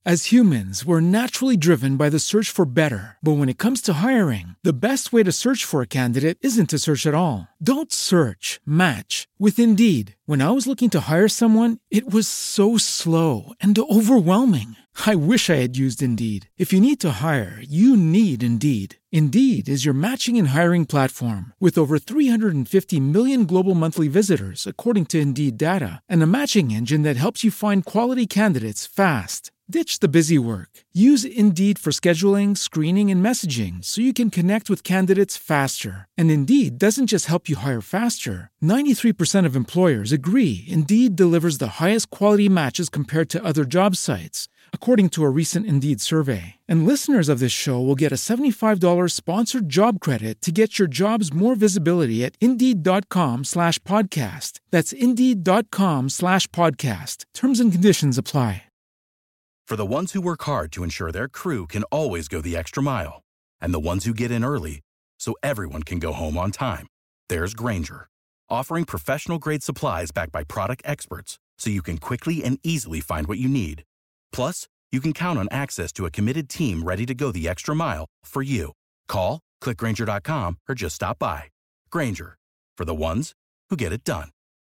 As humans, we're naturally driven by the search for better. But when it comes to hiring, the best way to search for a candidate isn't to search at all. Don't search, match with Indeed. When I was looking to hire someone, it was so slow and overwhelming. I wish I had used Indeed. If you need to hire, you need Indeed. Indeed is your matching and hiring platform with over 350 million global monthly visitors, according to Indeed data, and a matching engine that helps you find quality candidates fast. Ditch the busy work. Use Indeed for scheduling, screening, and messaging so you can connect with candidates faster. And Indeed doesn't just help you hire faster. 93% of employers agree Indeed delivers the highest quality matches compared to other job sites, according to a recent Indeed survey. And listeners of this show will get a $75 sponsored job credit to get your jobs more visibility at Indeed.com/podcast. That's Indeed.com/podcast. Terms and conditions apply. For the ones who work hard to ensure their crew can always go the extra mile, and the ones who get in early so everyone can go home on time, there's Grainger, offering professional-grade supplies backed by product experts so you can quickly and easily find what you need. Plus, you can count on access to a committed team ready to go the extra mile for you. Call, click Grainger.com, or just stop by. Grainger, for the ones who get it done.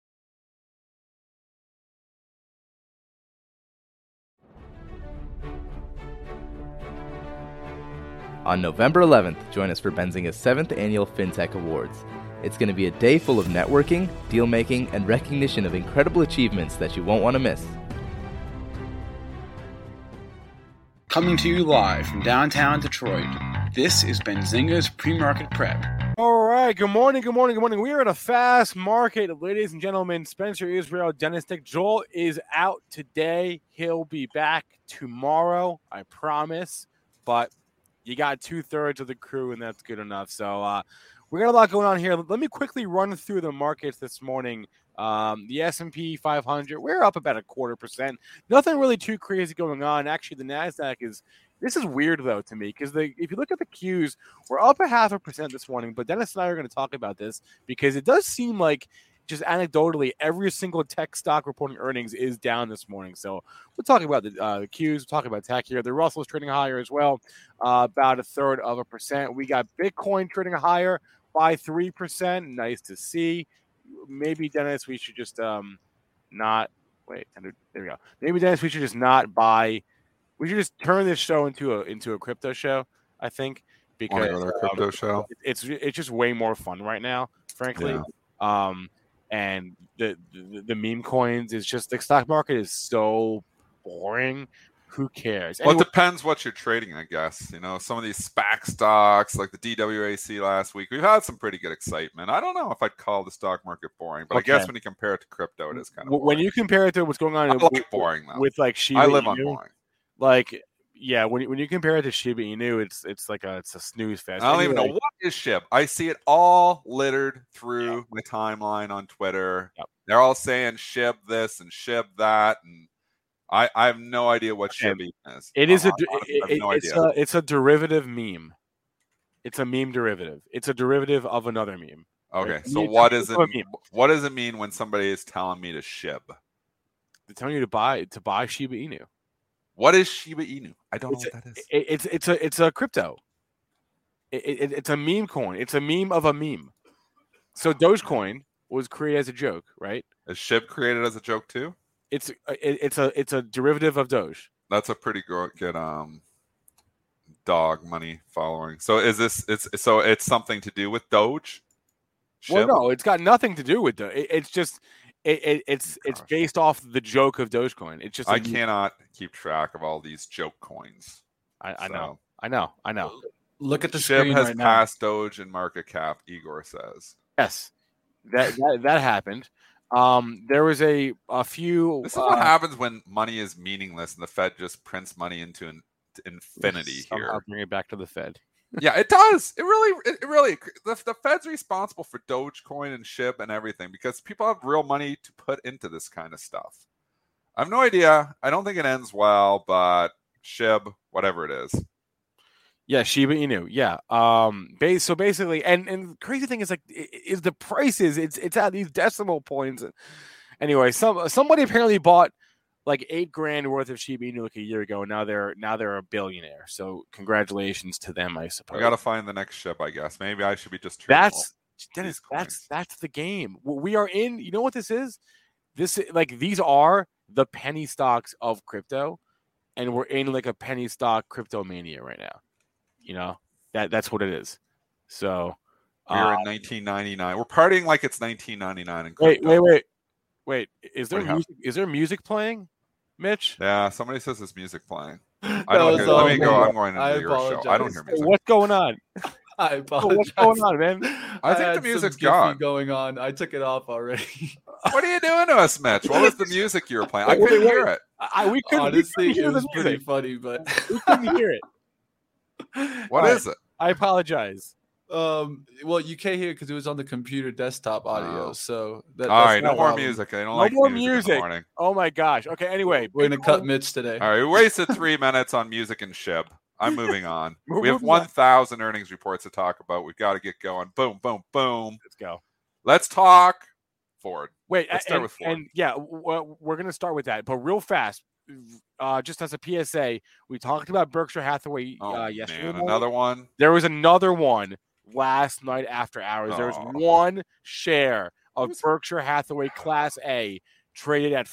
On November 11th, join us for Benzinga's 7th Annual FinTech Awards. It's going to be a day full of networking, deal-making, and recognition of incredible achievements that you won't want to miss. Coming to you live from downtown Detroit, this is Benzinga's Pre-Market Prep. All right, good morning. We are in a fast market, ladies and gentlemen. Spencer Israel, Dennis Dick. Joel is out today. He'll be back tomorrow, I promise. But you got 2/3 of the crew, and that's good enough. So we got a lot going on here. Let me quickly run through the markets this morning. The S&P 500, we're up about 0.25%. Nothing really too crazy going on. Actually, the NASDAQ this is weird, though, to me, because if you look at the Qs, we're up 0.5% this morning. But Dennis and I are going to talk about this because it does seem like, just anecdotally, every single tech stock reporting earnings is down this morning. So we'll talk about the Qs, we'll talk about tech here. The Russell's trading higher as well, about 1/3%. We got Bitcoin trading higher by 3%. Nice to see. Maybe, Dennis, we should just not wait. There we go. Maybe, Dennis, we should just not buy. We should just turn this show into a crypto show, I think, because another crypto show. It's just way more fun right now, frankly. Yeah. And the meme coins is just, the stock market is so boring. Who cares? Well, it depends what you're trading, I guess. You know, some of these SPAC stocks, like the DWAC last week, we've had some pretty good excitement. I don't know if I'd call the stock market boring, but okay. I guess when you compare it to crypto, it is kind of boring. When you compare it to what's going on, I like boring though. With like Shiba I live Inu, on boring. Like, yeah, when you compare it to Shiba Inu, it's like it's a snooze fest. I don't even know what is SHIB. I see it all littered through my timeline on Twitter. Yep. They're all saying SHIB this and SHIB that, and I have no idea what SHIB is. It is it's a derivative meme. It's a meme derivative. It's a derivative of another meme. Okay, right? So what does it mean when somebody is telling me to SHIB? They're telling you to buy Shiba Inu. What is Shiba Inu? I don't know what that is. It's a crypto. It's a meme coin. It's a meme of a meme. So Dogecoin was created as a joke, right? Is SHIB created as a joke too? It's a derivative of Doge. That's a pretty good dog money following. So is this it's something to do with Doge? SHIB? Well, no, it's got nothing to do with Doge. It's just it's based off the joke of Dogecoin. It's just I cannot keep track of all these joke coins. I know. Look at the SHIB screen has right passed Doge in market cap. Igor says yes. That happened. There was a few. This is what happens when money is meaningless and the Fed just prints money into infinity here. I'll bring it back to the Fed. Yeah, it does. It really. The Fed's responsible for Dogecoin and SHIB and everything because people have real money to put into this kind of stuff. I have no idea. I don't think it ends well, but SHIB, whatever it is. Yeah, Shiba Inu. Yeah. So basically, and the crazy thing is is the prices. It's at these decimal points. Anyway, somebody apparently bought like $8,000 worth of Shiba Inu like a year ago. Now they're a billionaire. So congratulations to them, I suppose. We got to find the next ship, I guess. Maybe I should be just trading Dennis. That's the game. We are in. You know what this is? These are the penny stocks of crypto, and we're in like a penny stock crypto mania right now. You know that's what it is. So we're in 1999. We're partying like it's 1999 in crypto. Wait. Is there music playing, Mitch? Yeah, somebody says there's music playing. Let me go. I'm going into your show. I don't hear music. What's going on? I apologize. What's going on, man? I think the music's gone. Going on. I took it off already. What are you doing to us, Mitch? What was the music you were playing? I couldn't hear it. Honestly, it was pretty funny, but we couldn't hear it. What is it? I apologize. Well, you can't hear it because it was on the computer desktop audio. So all right, no more music. I don't like more music. In the morning. Oh my gosh. Okay. Anyway, we're gonna cut Mitch today. All right, we wasted 3 minutes on music and SHIB. I'm moving on. We have 1,000 earnings reports to talk about. We've got to get going. Boom, boom, boom. Let's go. Let's talk Ford. Wait, let's start with Ford. And yeah, we're going to start with that. But real fast, just as a PSA, we talked about Berkshire Hathaway yesterday. Man, another one. There was another one last night after hours. There was one share of Berkshire Hathaway Class A traded at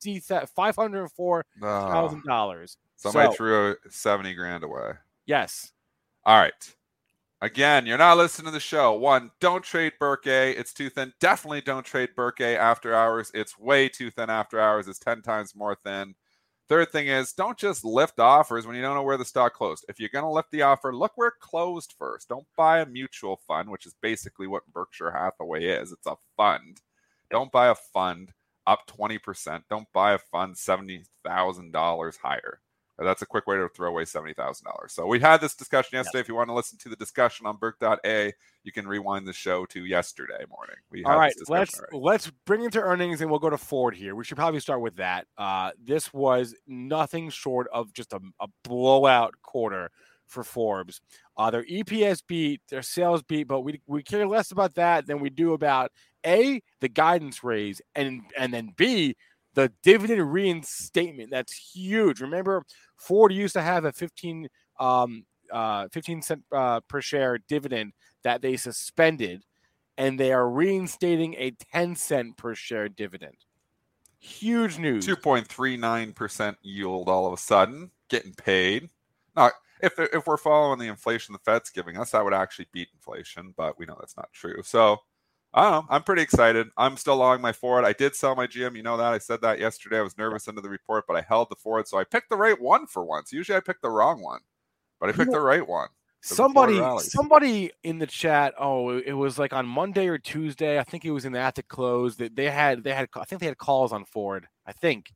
$504,000. Somebody threw $70,000 away. Yes. All right. Again, you're not listening to the show. One, don't trade Berk A. It's too thin. Definitely don't trade Berk A after hours. It's way too thin after hours. It's 10 times more thin. Third thing is, don't just lift offers when you don't know where the stock closed. If you're going to lift the offer, look where it closed first. Don't buy a mutual fund, which is basically what Berkshire Hathaway is. It's a fund. Don't buy a fund up 20%. Don't buy a fund $70,000 higher. That's a quick way to throw away $70,000. So we had this discussion yesterday. If you want to listen to the discussion on Berk.A, you can rewind the show to yesterday morning. All right, let's bring it to earnings, and we'll go to Ford here. We should probably start with that. This was nothing short of just a blowout quarter for Forbes. Their EPS beat, their sales beat, but we care less about that than we do about A, the guidance raise, and then B, the dividend reinstatement. That's huge. Remember, Ford used to have a 15 cent per share dividend that they suspended, and they are reinstating a 10 cent per share dividend. Huge news. 2.39% yield all of a sudden, getting paid. Now, if we're following the inflation the Fed's giving us, that would actually beat inflation, but we know that's not true. So I don't know. I'm pretty excited. I'm still long my Ford. I did sell my GM. You know that. I said that yesterday. I was nervous into the report, but I held the Ford. So I picked the right one for once. Usually I pick the wrong one, but I picked the right one. Somebody in the chat. Oh, it was like on Monday or Tuesday. I think it was in the at the close that they had. I think they had calls on Ford. I think.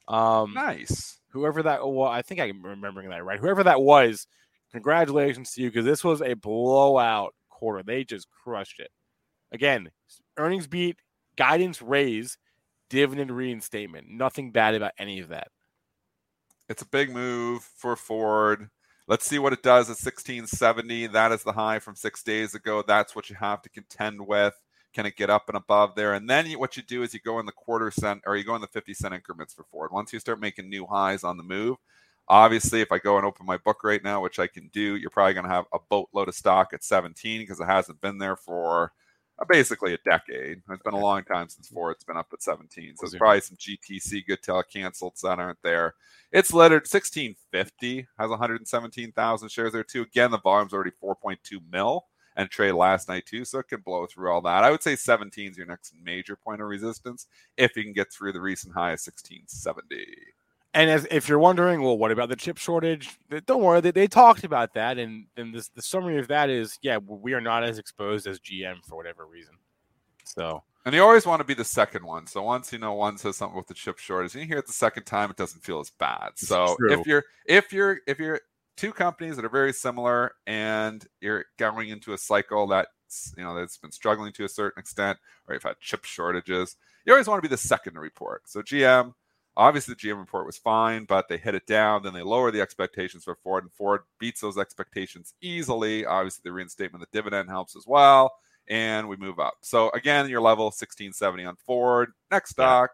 Nice. Whoever that was, I think I'm remembering that right. Whoever that was, congratulations to you, because this was a blowout quarter. They just crushed it. Again, earnings beat, guidance raise, dividend reinstatement. Nothing bad about any of that. It's a big move for Ford. Let's see what it does at 1670. That is the high from 6 days ago. That's what you have to contend with. Can it get up and above there? And then what you do is you go in the quarter cent, or you go in the 50 cent increments for Ford. Once you start making new highs on the move, obviously, if I go and open my book right now, which I can do, you're probably going to have a boatload of stock at 17 because it hasn't been there for basically a decade. It's been a long time since Ford's been up at 17. So there's probably some GTC good till canceled that aren't there. It's littered. 1650 has 117,000 shares there too. Again, the volume's already 4.2 mil and trade last night too, so it can blow through all that. I would say 17 is your next major point of resistance if you can get through the recent high of 1670. And if you're wondering, well, what about the chip shortage? Don't worry, they talked about that, and the summary of that is, yeah, we are not as exposed as GM for whatever reason. So, and you always want to be the second one. So once one says something with the chip shortage, and you hear it the second time, it doesn't feel as bad. So if you're two companies that are very similar, and you're going into a cycle that's been struggling to a certain extent, or you've had chip shortages, you always want to be the second to report. So GM. Obviously, the GM report was fine, but they hit it down. Then they lower the expectations for Ford, and Ford beats those expectations easily. Obviously, the reinstatement of the dividend helps as well, and we move up. So, again, your level, 1670 on Ford. Next stock.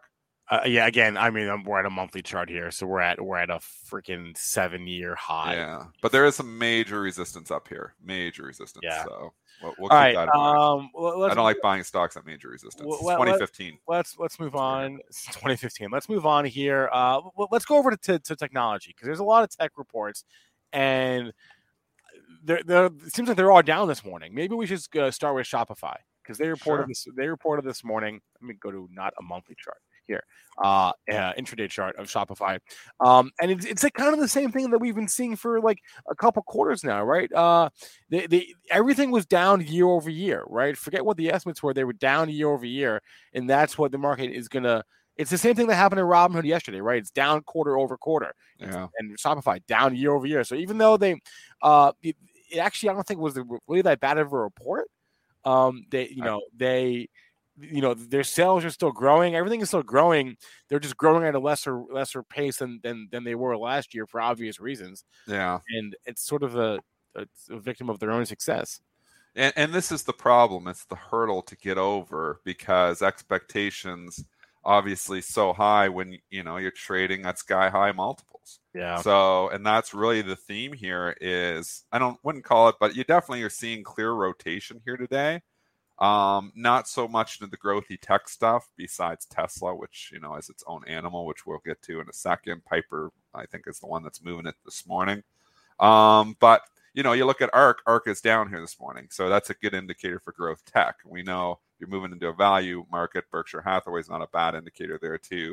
Yeah, again, I mean, we're at a monthly chart here, so we're at a freaking 7-year high. Yeah, but there is some major resistance up here. Major resistance. Yeah. So we'll All keep right. that in mind. I Let's don't like buying stocks at major resistance. It's 2015. let's move on. It's 2015. Let's move on here. Let's go over to technology because there's a lot of tech reports, and it seems like they're all down this morning. Maybe we should start with Shopify because they reported this. They reported this morning. Let me go to not a monthly chart here, intraday chart of Shopify, and it's like kind of the same thing that we've been seeing for like a couple quarters now, right? Everything was down year over year, right? Forget what the estimates were; they were down year over year, and that's what the market is gonna. It's the same thing that happened in Robinhood yesterday, right? It's down quarter over quarter, and Shopify down year over year. So even though they, it actually I don't think was really that bad of a report. Their sales are still growing. Everything is still growing. They're just growing at a lesser pace than they were last year for obvious reasons. Yeah, and it's sort of a victim of their own success. And this is the problem. It's the hurdle to get over because expectations obviously so high when you're trading at sky high multiples. Yeah. So, and that's really the theme here is wouldn't call it, but you definitely are seeing clear rotation here today. Not so much into the growthy tech stuff besides Tesla, which, is its own animal, which we'll get to in a second. Piper, I think, is the one that's moving it this morning. But, you look at ARK is down here this morning. So that's a good indicator for growth tech. We know you're moving into a value market. Berkshire Hathaway is not a bad indicator there too.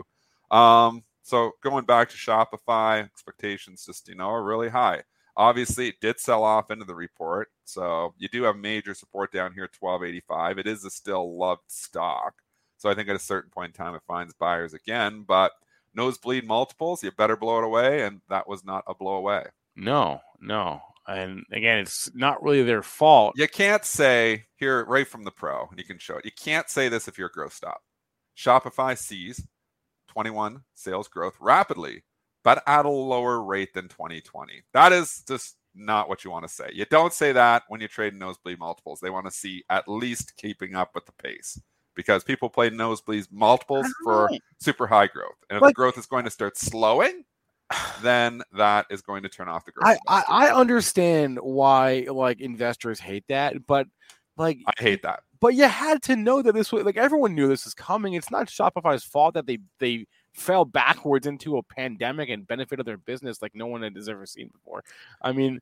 So going back to Shopify, expectations just, are really high. Obviously, it did sell off into the report. So you do have major support down here at 12.85. It is a still loved stock. So I think at a certain point in time, it finds buyers again. But nosebleed multiples, you better blow it away. And that was not a blow away. No. And again, it's not really their fault. You can't say here right from the pro, and you can show it. You can't say this if you're a growth stock. Shopify sees 21 sales growth rapidly, but at a lower rate than 2020. That is just not what you want to say. You don't say that when you trade nosebleed multiples. They want to see at least keeping up with the pace because people play nosebleed multiples for super high growth. And if the growth is going to start slowing, then that is going to turn off the growth. I understand why investors hate that, but I hate that. But you had to know that this was everyone knew this was coming. It's not Shopify's fault that they fell backwards into a pandemic and benefited their business like no one has ever seen before. I mean,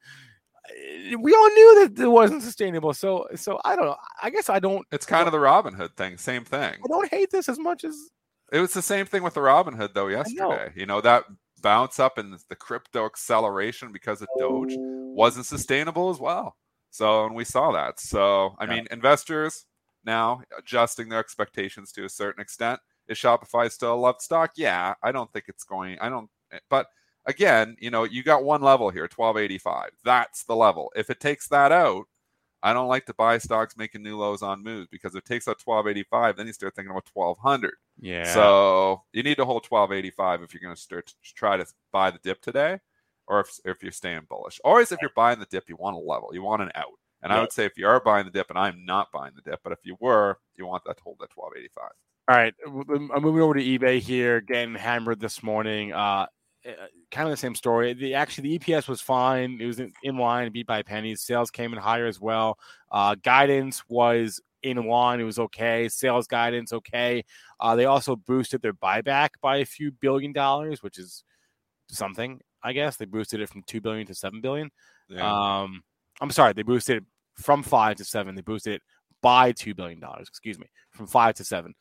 we all knew that it wasn't sustainable. So I don't know. I guess I don't. It's kind of the Robinhood thing. Same thing. I don't hate this as much as it was the same thing with the Robinhood though yesterday. That bounce up in the crypto acceleration because of Doge wasn't sustainable as well. So, and we saw that. So, I mean, investors now adjusting their expectations to a certain extent. Is Shopify still a loved stock? Yeah, I don't think it's going. But again, you got one level here, 12.85. That's the level. If it takes that out, I don't like to buy stocks making new lows on moves because if it takes out 12.85, then you start thinking about 1,200. Yeah. So you need to hold 12.85 if you're going to start to try to buy the dip today, or if you're staying bullish. Always, if you're buying the dip, you want a level, you want an out. And I would say if you are buying the dip, and I'm not buying the dip, but if you were, you want that to hold at 12.85. All right, I'm moving over to eBay here, getting hammered this morning. Kind of the same story. The EPS was fine. It was in line, beat by pennies. Sales came in higher as well. Guidance was in line. It was okay. Sales guidance, okay. They also boosted their buyback by a few $1 billion, which is something, I guess. They boosted it from $2 billion to $7 billion. Yeah. I'm sorry. They boosted it from 5 to 7. They boosted it by $2 billion, from 5 to 7.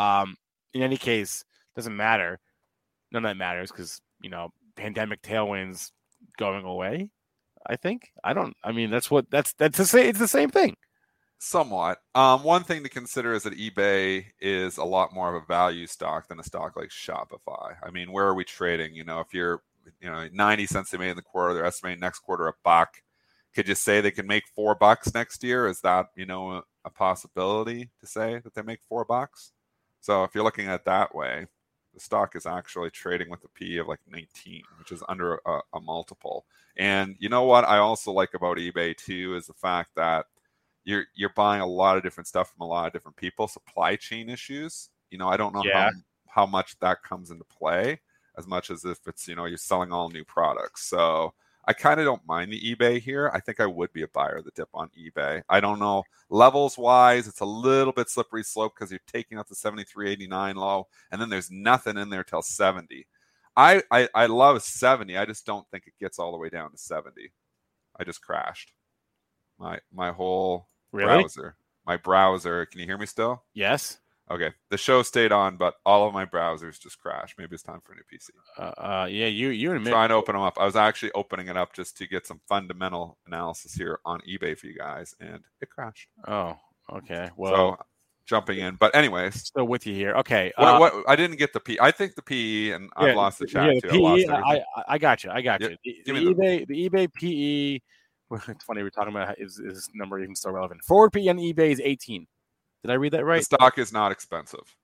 In any case, doesn't matter. None of that matters because, pandemic tailwinds going away, I think. It's the same thing. Somewhat. One thing to consider is that eBay is a lot more of a value stock than a stock like Shopify. I mean, where are we trading? If you're, 90 cents they made in the quarter, they're estimating next quarter $1. Could you say they can make $4 next year? Is that, a possibility to say that they make $4? So if you're looking at it that way, the stock is actually trading with a P of like 19, which is under a multiple. And you know what I also like about eBay too is the fact that you're buying a lot of different stuff from a lot of different people. Supply chain issues. I don't know how much that comes into play as much as if it's, you're selling all new products. So I kind of don't mind the eBay here. I think I would be a buyer of the dip on eBay. I don't know. Levels wise, it's a little bit slippery slope because you're taking out the 73.89 low, and then there's nothing in there till 70. I love 70. I just don't think it gets all the way down to 70. I just crashed. My whole browser. My browser. Can you hear me still? Yes. Okay. The show stayed on, but all of my browsers just crashed. Maybe it's time for a new PC. Yeah, you and me. Trying to open them up. I was actually opening it up just to get some fundamental analysis here on eBay for you guys, and it crashed. Oh, okay. Well, so jumping in, but anyways, still with you here. Okay. What I didn't get the P. I think the PE, and I've lost the chat too. I got you. The eBay PE. It's funny we're talking about is this number even still relevant? Forward PE on eBay is 18. Did I read that right? The stock is not expensive.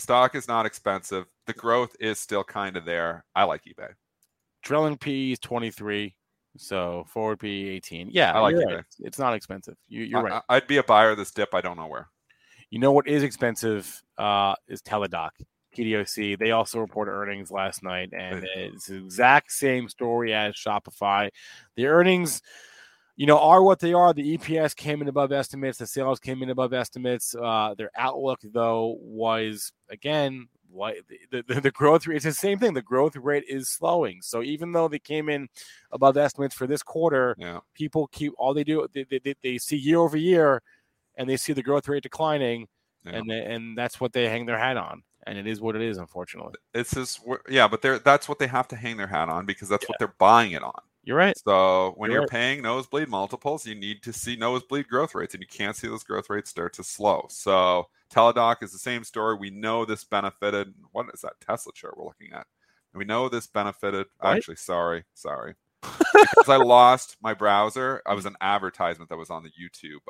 The growth is still kind of there. I like eBay. Trailing PE is 23. So forward PE 18. Yeah, I like eBay. Right. It's not expensive. You're right. I'd be a buyer of this dip. I don't know where. You know what is expensive is Teladoc, TDOC. They also reported earnings last night, and it's the exact same story as Shopify. The earnings, are what they are. The EPS came in above estimates. The sales came in above estimates. Their outlook, though, was, again, the growth rate. It's the same thing. The growth rate is slowing. So even though they came in above estimates for this quarter, people keep all they do. They see year over year, and they see the growth rate declining, and that's what they hang their hat on. And it is what it is, unfortunately. It's just, but that's what they have to hang their hat on because that's what they're buying it on. You're right. So when you're paying nosebleed multiples, you need to see nosebleed growth rates, and you can't see those growth rates start to slow. So Teladoc is the same story. We know this benefited. What is that Tesla chart we're looking at? We know this benefited. Right? Actually, sorry. Because I lost my browser. I was an advertisement that was on the YouTube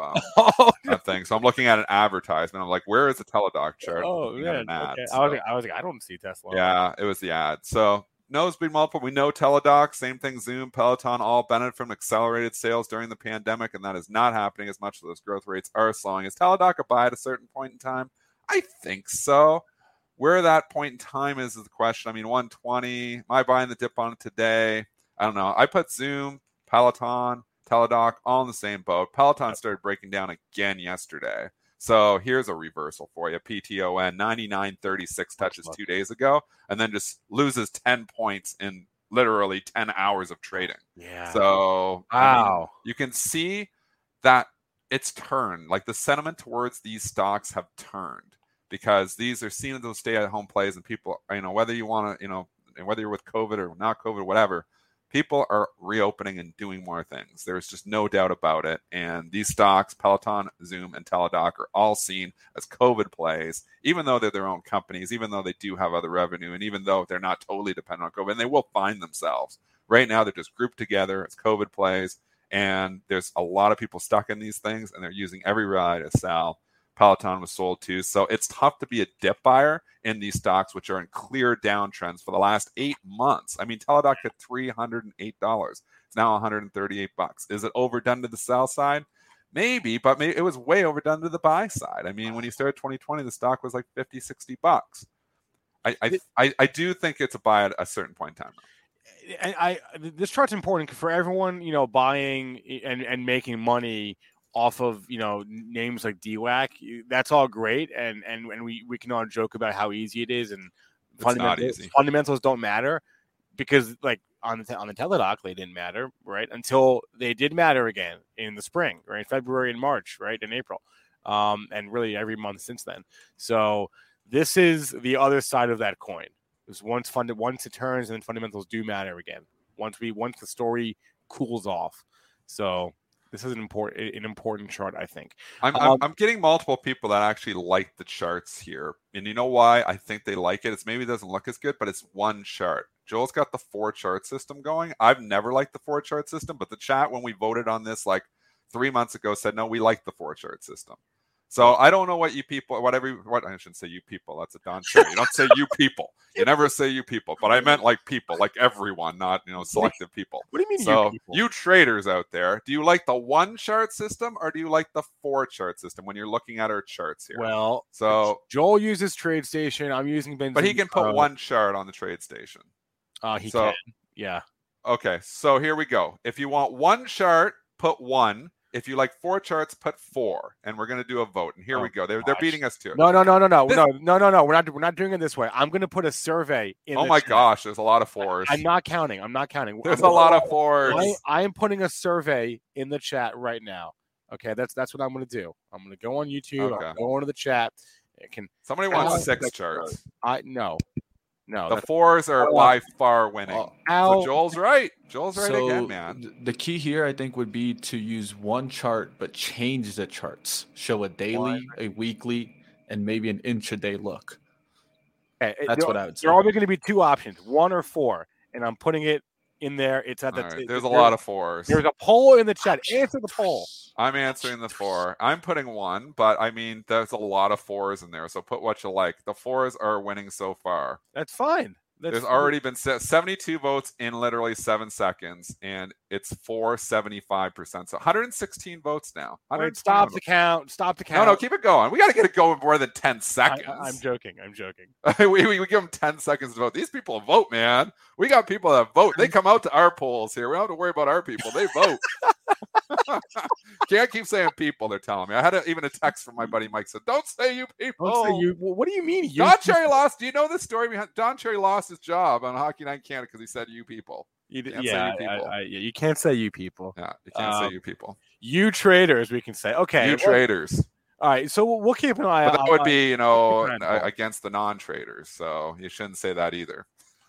thing. So I'm looking at an advertisement. I'm like, where is the Teladoc chart? Oh, yeah. Okay. I was like, I don't see Tesla. Yeah, it was the ad. So nosebleed multiple. We know Teladoc, same thing, Zoom, Peloton, all benefit from accelerated sales during the pandemic, and that is not happening as much as those growth rates are slowing. Is Teladoc a buy at a certain point in time? I think so. Where that point in time is the question. I mean, 120. Am I buying the dip on it today? I don't know. I put Zoom, Peloton, Teladoc all in the same boat. Peloton started breaking down again yesterday. So here's a reversal for you. PTON, 99.36 touches 2 days ago, and then just loses 10 points in literally 10 hours of trading. Yeah. So, wow. You can see that it's turned. Like the sentiment towards these stocks have turned because these are seen as those stay-at-home plays, and people, whether you want to, whether you're with COVID or not COVID, whatever, people are reopening and doing more things. There's just no doubt about it. And these stocks, Peloton, Zoom, and Teladoc, are all seen as COVID plays, even though they're their own companies, even though they do have other revenue, and even though they're not totally dependent on COVID. And they will find themselves. Right now, they're just grouped together as COVID plays. And there's a lot of people stuck in these things, and they're using every rally to sell. Peloton was sold too. So it's tough to be a dip buyer in these stocks, which are in clear downtrends for the last 8 months. I mean, Teladoc hit $308. It's now $138. Is it overdone to the sell side? Maybe, but it was way overdone to the buy side. I mean, when you started 2020, the stock was like $50, $60. I do think it's a buy at a certain point in time. And this chart's important for everyone, buying and making money off of names like DWAC. That's all great, and we can all joke about how easy it is, and fundamentals don't matter because like on the Teladoc they didn't matter, right, until they did matter again in the spring, right, February and March, right, in April, and really every month since then. So this is the other side of that coin. Is once it turns, and then fundamentals do matter again. Once the story cools off. So this is an important chart, I think. I'm getting multiple people that actually like the charts here. And you know why I think they like it? It's maybe it doesn't look as good, but it's one chart. Joel's got the 4-chart system going. I've never liked the 4-chart system, but the chat when we voted on this like 3 months ago said, no, we like the 4-chart system. So I don't know what you people, what I shouldn't say you people. That's a Don Cherry. You don't say you people. You never say you people. But I meant like people, like everyone, not selective people. What do you mean So you people? you traders out there, do you like the 1 chart system or do you like the 4 chart system when you're looking at our charts here? Well, so Joel uses TradeStation. I'm using Benzinga. But he can put 1 chart on the TradeStation. He can. Yeah. Okay, so here we go. If you want 1 chart, put 1. If you like 4 charts, put 4, and we're going to do a vote. And here we go. They're beating us to it. No. We're not doing it this way. I'm going to put a survey in. Oh my gosh, there's a lot of 4s. I'm not counting. There's a lot of 4s. I am putting a survey in the chat right now. Okay, that's what I'm going to do. I'm going to go on YouTube. Okay. I'll go into the chat. Somebody wants 6 charts. No, the 4s are by far winning. So Joel's right. Joel's right again, man. The key here, I think, would be to use 1 chart, but change the charts. Show a daily, a weekly, and maybe an intraday look. Okay, that's what I would say. There are only going to be 2 options, 1 or 4, and I'm putting it in there. It's at the. Right. There's a lot of 4s. There's a poll in the chat. Answer the poll. I'm answering the 4. I'm putting 1, but I mean, there's a lot of 4s in there. So put what you like. The 4s are winning so far. That's fine. There's already been 72 votes in literally 7 seconds, and it's 475%. So 116 votes now. Wait, stop the count. No, keep it going. We got to get it going more than 10 seconds. I'm joking. we give them 10 seconds to vote. These people vote, man. We got people that vote. They come out to our polls here. We don't have to worry about our people. They vote. Can't keep saying people, they're telling me. I had even a text from my buddy Mike said, don't say you people. Don't say you. What do you mean? Don Cherry lost. Do you know this story behind Don Cherry lost his job on Hockey Night in Canada because he said you people. You can't say you people. Yeah, you can't say you people. You traders, we can say. Okay. You traders. All right, so we'll keep an eye out. But that would be, against the non-traders, so you shouldn't say that either.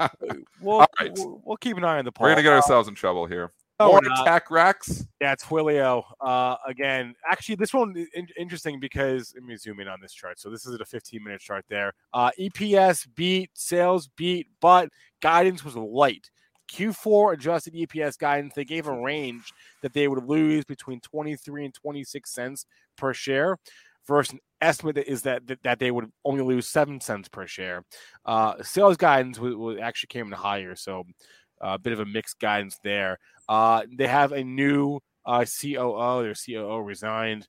All right. We'll keep an eye on the poll. We're going to get ourselves in trouble here. More tech Rex. Yeah, Twilio. Again, actually, this one is interesting because let me zoom in on this chart. So this is a 15-minute chart there. EPS beat, sales beat, but guidance was light. Q4 adjusted EPS guidance, they gave a range that they would lose between 23 and 26 cents per share versus an estimate that is that they would only lose 7 cents per share. Sales guidance actually came in higher, so a bit of a mixed guidance there. They have a new COO. Their COO resigned,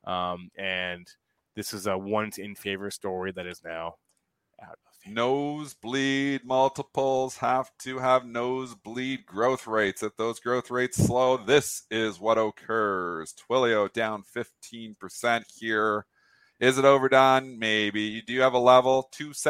and this is a once in favor story that is now out of favor. Nosebleed multiples have to have nosebleed growth rates. If those growth rates slow, this is what occurs. Twilio down 15% here. Is it overdone? Maybe. Do you have a level?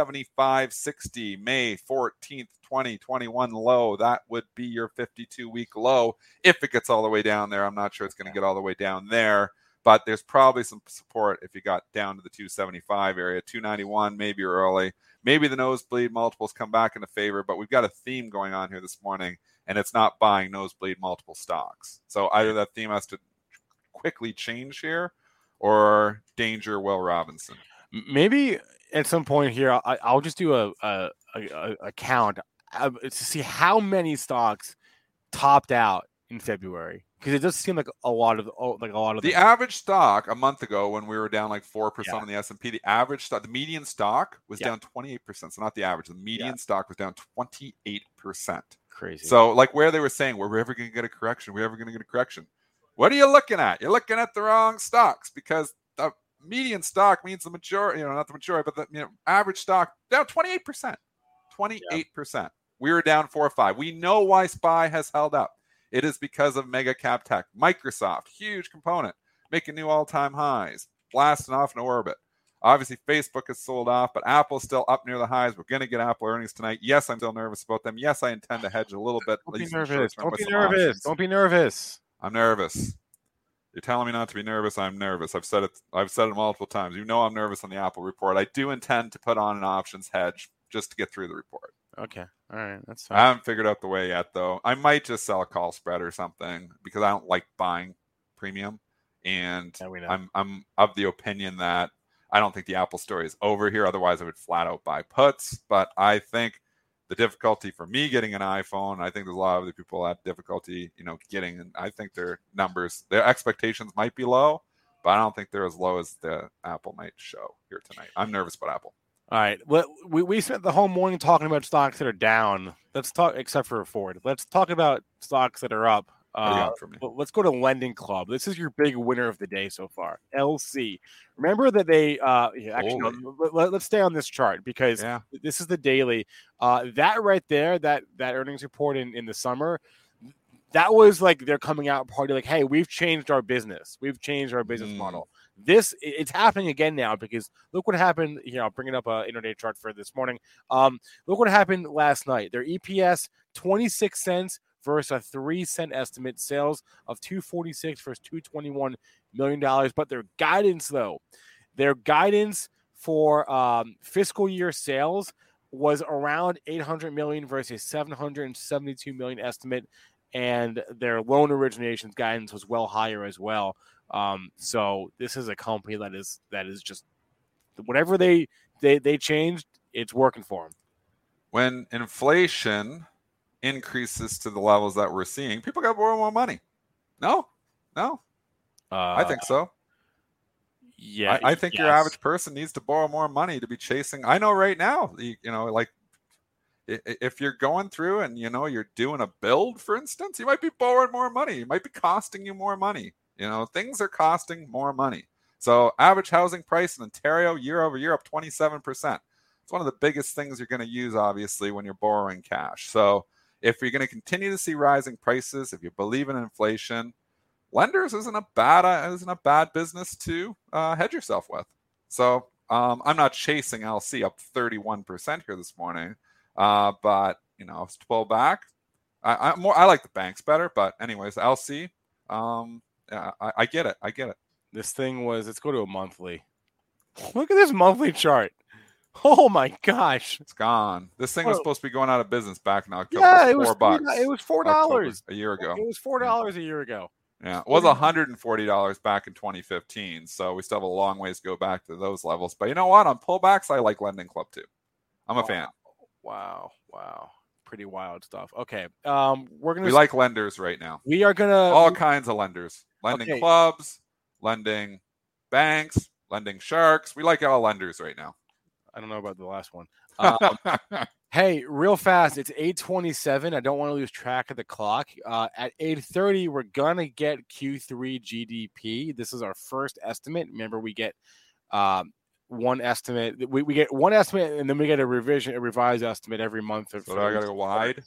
275.60, May 14th, 2021 low. That would be your 52-week low if it gets all the way down there. I'm not sure it's going to get all the way down there, but there's probably some support if you got down to the 275 area. 291 maybe early. Maybe the nosebleed multiples come back into favor, but we've got a theme going on here this morning, and it's not buying nosebleed multiple stocks. So either that theme has to quickly change here, or danger Will Robinson. Maybe at some point here, I'll just do a count to see how many stocks topped out in February, because it does seem like a lot of the average stock a month ago when we were down like 4% on the S&P. The average stock, the median stock was down 28%. So not the average. The median stock was down 28%. Crazy. So like where they were saying, we're ever going to get a correction? We're ever going to get a correction? What are you looking at? You're looking at the wrong stocks, because the median stock means the majority, not the majority, but the average stock down 28%. 28%. We were down 4 or 5. We know why SPY has held up. It is because of mega cap tech. Microsoft, huge component, making new all-time highs, blasting off in orbit. Obviously, Facebook has sold off, but Apple's still up near the highs. We're going to get Apple earnings tonight. Yes, I'm still nervous about them. Yes, I intend to hedge a little bit. Don't be nervous. Don't be nervous. I'm nervous. You're telling me not to be nervous. I'm nervous. I've said it multiple times. You know I'm nervous on the Apple report. I do intend to put on an options hedge just to get through the report. Okay. All right. That's fine. I haven't figured out the way yet, though. I might just sell a call spread or something because I don't like buying premium. And I'm of the opinion that I don't think the Apple story is over here. Otherwise, I would flat out buy puts. But I think the difficulty for me getting an iPhone, I think there's a lot of other people that have difficulty, getting, and I think their numbers, their expectations might be low, but I don't think they're as low as the Apple might show here tonight. I'm nervous about Apple. All right. Well, we spent the whole morning talking about stocks that are down. Let's talk, except for Ford. Let's talk about stocks that are up. Let's go to Lending Club. This is your big winner of the day so far. LC. Remember that they let's stay on this chart because this is the daily. That right there, that earnings report in the summer, that was like they're coming out party like, hey, we've changed our business. We've changed our business model. It's happening again now because look what happened. I'll bring it up an intraday chart for this morning. Look what happened last night. Their EPS 26 cents versus a 3-cent estimate. Sales of $246 versus $221 million. But their guidance for fiscal year sales was around $800 million versus $772 million estimate. And their loan originations guidance was well higher as well. So this is a company that is just whatever they changed, it's working for them. When inflation increases to the levels that we're seeing, people got to borrow more money. No, I think so. Yeah, I think your average person needs to borrow more money to be chasing. I know right now, like if you're going through and you're doing a build, for instance, you might be borrowing more money. It might be costing you more money. Things are costing more money. So average housing price in Ontario year over year up 27%. It's one of the biggest things you're going to use, obviously, when you're borrowing cash. So if you're going to continue to see rising prices, if you believe in inflation, lenders isn't a bad business to hedge yourself with. So I'm not chasing LC up 31% here this morning. But to pull back, I like the banks better. But anyways, LC, I get it. This thing let's go to a monthly. Look at this monthly chart. Oh my gosh, it's gone. This thing was supposed to be going out of business back in October. Yeah, it was $4. It was $4 a year ago. It was $4 a year ago. Yeah, it was $140 back in 2015. So we still have a long ways to go back to those levels. But you know what? On pullbacks, I like Lending Club too. I'm a fan. Wow. Pretty wild stuff. Okay. We like lenders right now. We are gonna all kinds of lenders. Lending clubs, lending banks, lending sharks. We like all lenders right now. I don't know about the last one. Hey, real fast. It's 8:27. I don't want to lose track of the clock. At 8:30, we're gonna get Q3 GDP. This is our first estimate. Remember, we get one estimate. We get one estimate, and then we get a revised estimate every month. So I gotta go wide.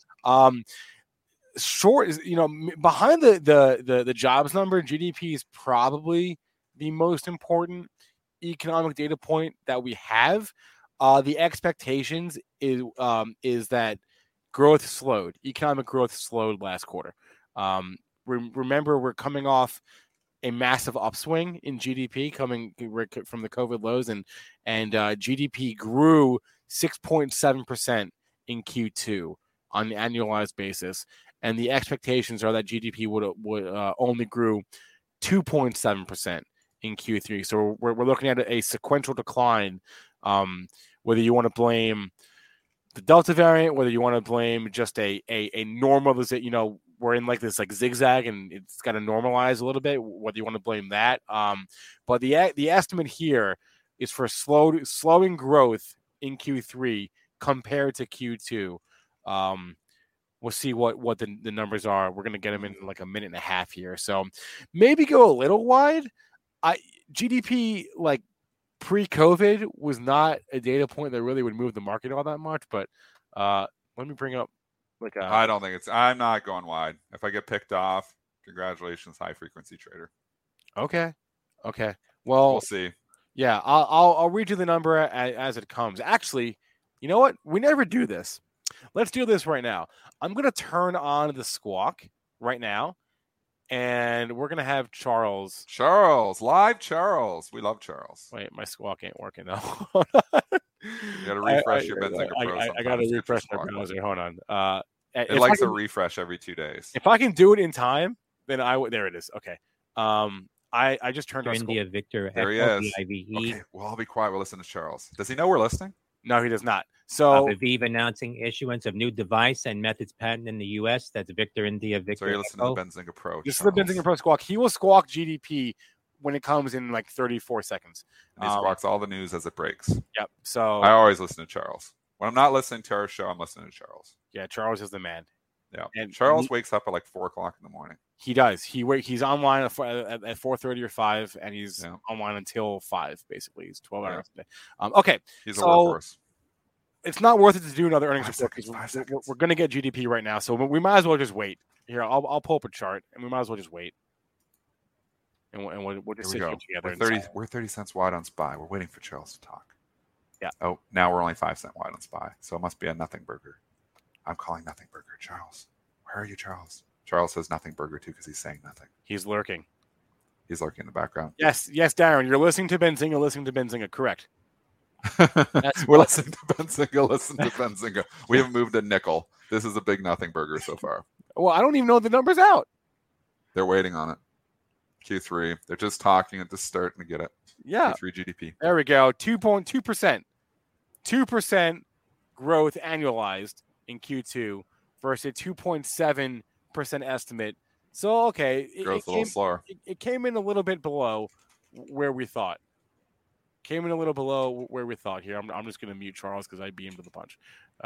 Short is behind the jobs number. GDP is probably the most important economic data point that we have. The expectations is that growth slowed. Economic growth slowed last quarter. Remember, we're coming off a massive upswing in GDP coming from the COVID lows, and GDP grew 6.7% in Q2 on an annualized basis, and the expectations are that GDP would only grew 2.7% in Q3. So we're looking at a sequential decline. Whether you want to blame the Delta variant, whether you want to blame just a normalization, we're in like this zigzag and it's got to normalize a little bit, whether you want to blame that. But the estimate here is for slowing growth in Q3 compared to Q2. We'll see what the numbers are. We're going to get them in like a minute and a half here. So maybe go a little wide. GDP pre-COVID was not a data point that really would move the market all that much. But let me bring up I don't think I'm not going wide. If I get picked off, congratulations, high frequency trader. Okay. Well, we'll see. Yeah, I'll read you the number as it comes. Actually, you know what? We never do this. Let's do this right now. I'm going to turn on the squawk right now, and we're going to have Charles. Live Charles. We love Charles. Wait, my squawk ain't working now. You got to refresh your Benzinga Pro. I got to refresh my browser. Hold on. It likes a refresh every 2 days. If I can do it in time, then there it is. Okay. I just turned on India Victor. There he is. Okay, well, I'll be quiet. We'll listen to Charles. Does he know we're listening? No, he does not. So Aviv announcing issuance of new device and methods patent in the U.S. That's Victor India Victor. So you're listening to the Benzinga Pro. This is the Benzinga Pro squawk. He will squawk GDP when it comes in like 34 seconds. And he squawks all the news as it breaks. Yep. So I always listen to Charles. When I'm not listening to our show, I'm listening to Charles. Yeah, Charles is the man. Yeah. And Charles wakes up at like 4 o'clock in the morning. He does. He's online at 4:30 or 5, and he's online until 5. Basically, he's 12 hours a day. Okay, he's a workhorse. It's not worth it to do another earnings report because we're going to get GDP right now, so we might as well just wait. Here, I'll pull up a chart, and we might as well just wait, and we'll just sit here together. We're 30 cents wide on SPY. We're waiting for Charles to talk. Yeah. Oh, now we're only 5 cents wide on SPY, so it must be a nothing burger. I'm calling nothing burger, Charles. Where are you, Charles? Charles says nothing burger too because he's saying nothing. He's lurking. He's lurking in the background. Yes, Darren, you're listening to Benzinga. Listening to Benzinga, correct? We're listening to Benzinga. Listen to Benzinga. We haven't moved a nickel. This is a big nothing burger so far. Well, I don't even know the numbers out. They're waiting on it. Q3. They're just talking and just starting to get it. Yeah. Q3 GDP. There we go. 2.2%. 2% growth annualized in Q2 versus 2.7% estimate. So, okay. Growth a little slower. It came in a little bit below where we thought. Came in a little below where we thought here. I'm just going to mute Charles because I beat him to the punch.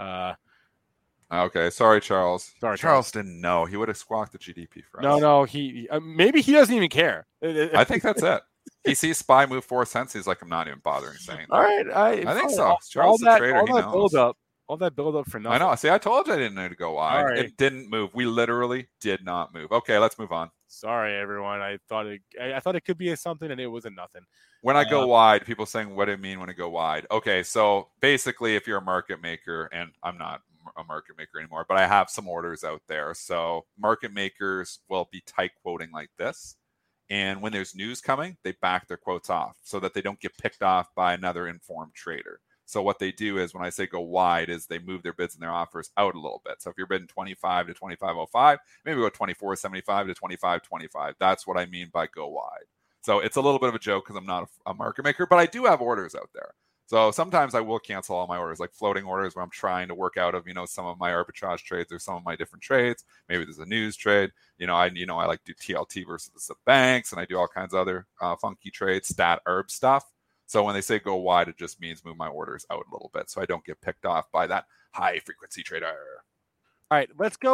Okay. Sorry, Charles. Charles didn't know. He would have squawked the GDP for us. No. He maybe he doesn't even care. I think that's it. He sees SPY move 4 cents. He's like, I'm not even bothering saying that. All right. I think so. Charles is a trader. He knows. All that build up for nothing. I know. See, I told you I didn't know to go wide. Right. It didn't move. We literally did not move. Okay, let's move on. Sorry, everyone. I thought it could be a something, and it was a nothing. When I go wide, people saying, what do you mean when I go wide? Okay, so basically, if you're a market maker, and I'm not a market maker anymore, but I have some orders out there. So market makers will be tight quoting like this. And when there's news coming, they back their quotes off so that they don't get picked off by another informed trader. So what they do is when I say go wide is they move their bids and their offers out a little bit. So if you're bidding 25 to 25.05, maybe go 24.75 to 25.25. That's what I mean by go wide. So it's a little bit of a joke because I'm not a market maker, but I do have orders out there. So sometimes I will cancel all my orders, like floating orders where I'm trying to work out of, some of my arbitrage trades or some of my different trades. Maybe there's a news trade. I like to do TLT versus the banks, and I do all kinds of other funky trades, stat herb stuff. So when they say go wide, it just means move my orders out a little bit so I don't get picked off by that high frequency trader. All right, let's go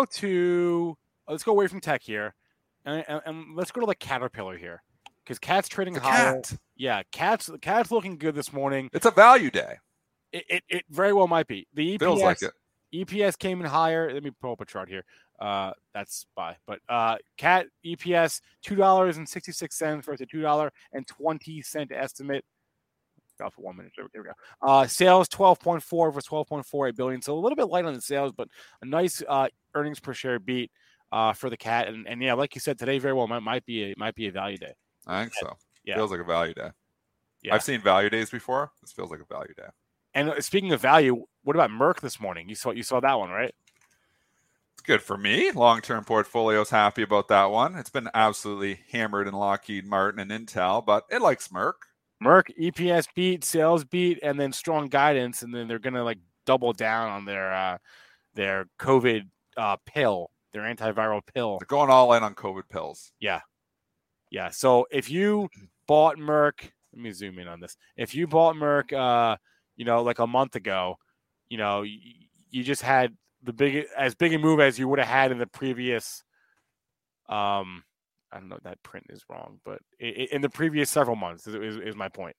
away from tech here, and let's go to the Caterpillar here because Cat's trading higher. Yeah, Cat's looking good this morning. It's a value day. It very well might be. The EPS feels like it. EPS came in higher. Let me pull up a chart here. That's SPY, but Cat EPS $2.66 versus $2.20 estimate. Got for 1 minute. There we go. Sales 12.4 versus 12.48 billion. So a little bit light on the sales, but a nice earnings per share beat for the Cat. And yeah, like you said, today very well might be a value day. I think so. Yeah. Feels like a value day. Yeah. I've seen value days before. This feels like a value day. And speaking of value, what about Merck this morning? You saw that one, right? It's good for me. Long-term portfolio's happy about that one. It's been absolutely hammered in Lockheed Martin and Intel, but it likes Merck. Merck EPS beat, sales beat, and then strong guidance, and then they're gonna double down on their COVID pill, their antiviral pill. They're going all in on COVID pills. Yeah. So if you bought Merck, let me zoom in on this. If you bought Merck, like a month ago, you just had as big a move as you would have had in the previous. I don't know, that print is wrong, but in the previous several months is my point.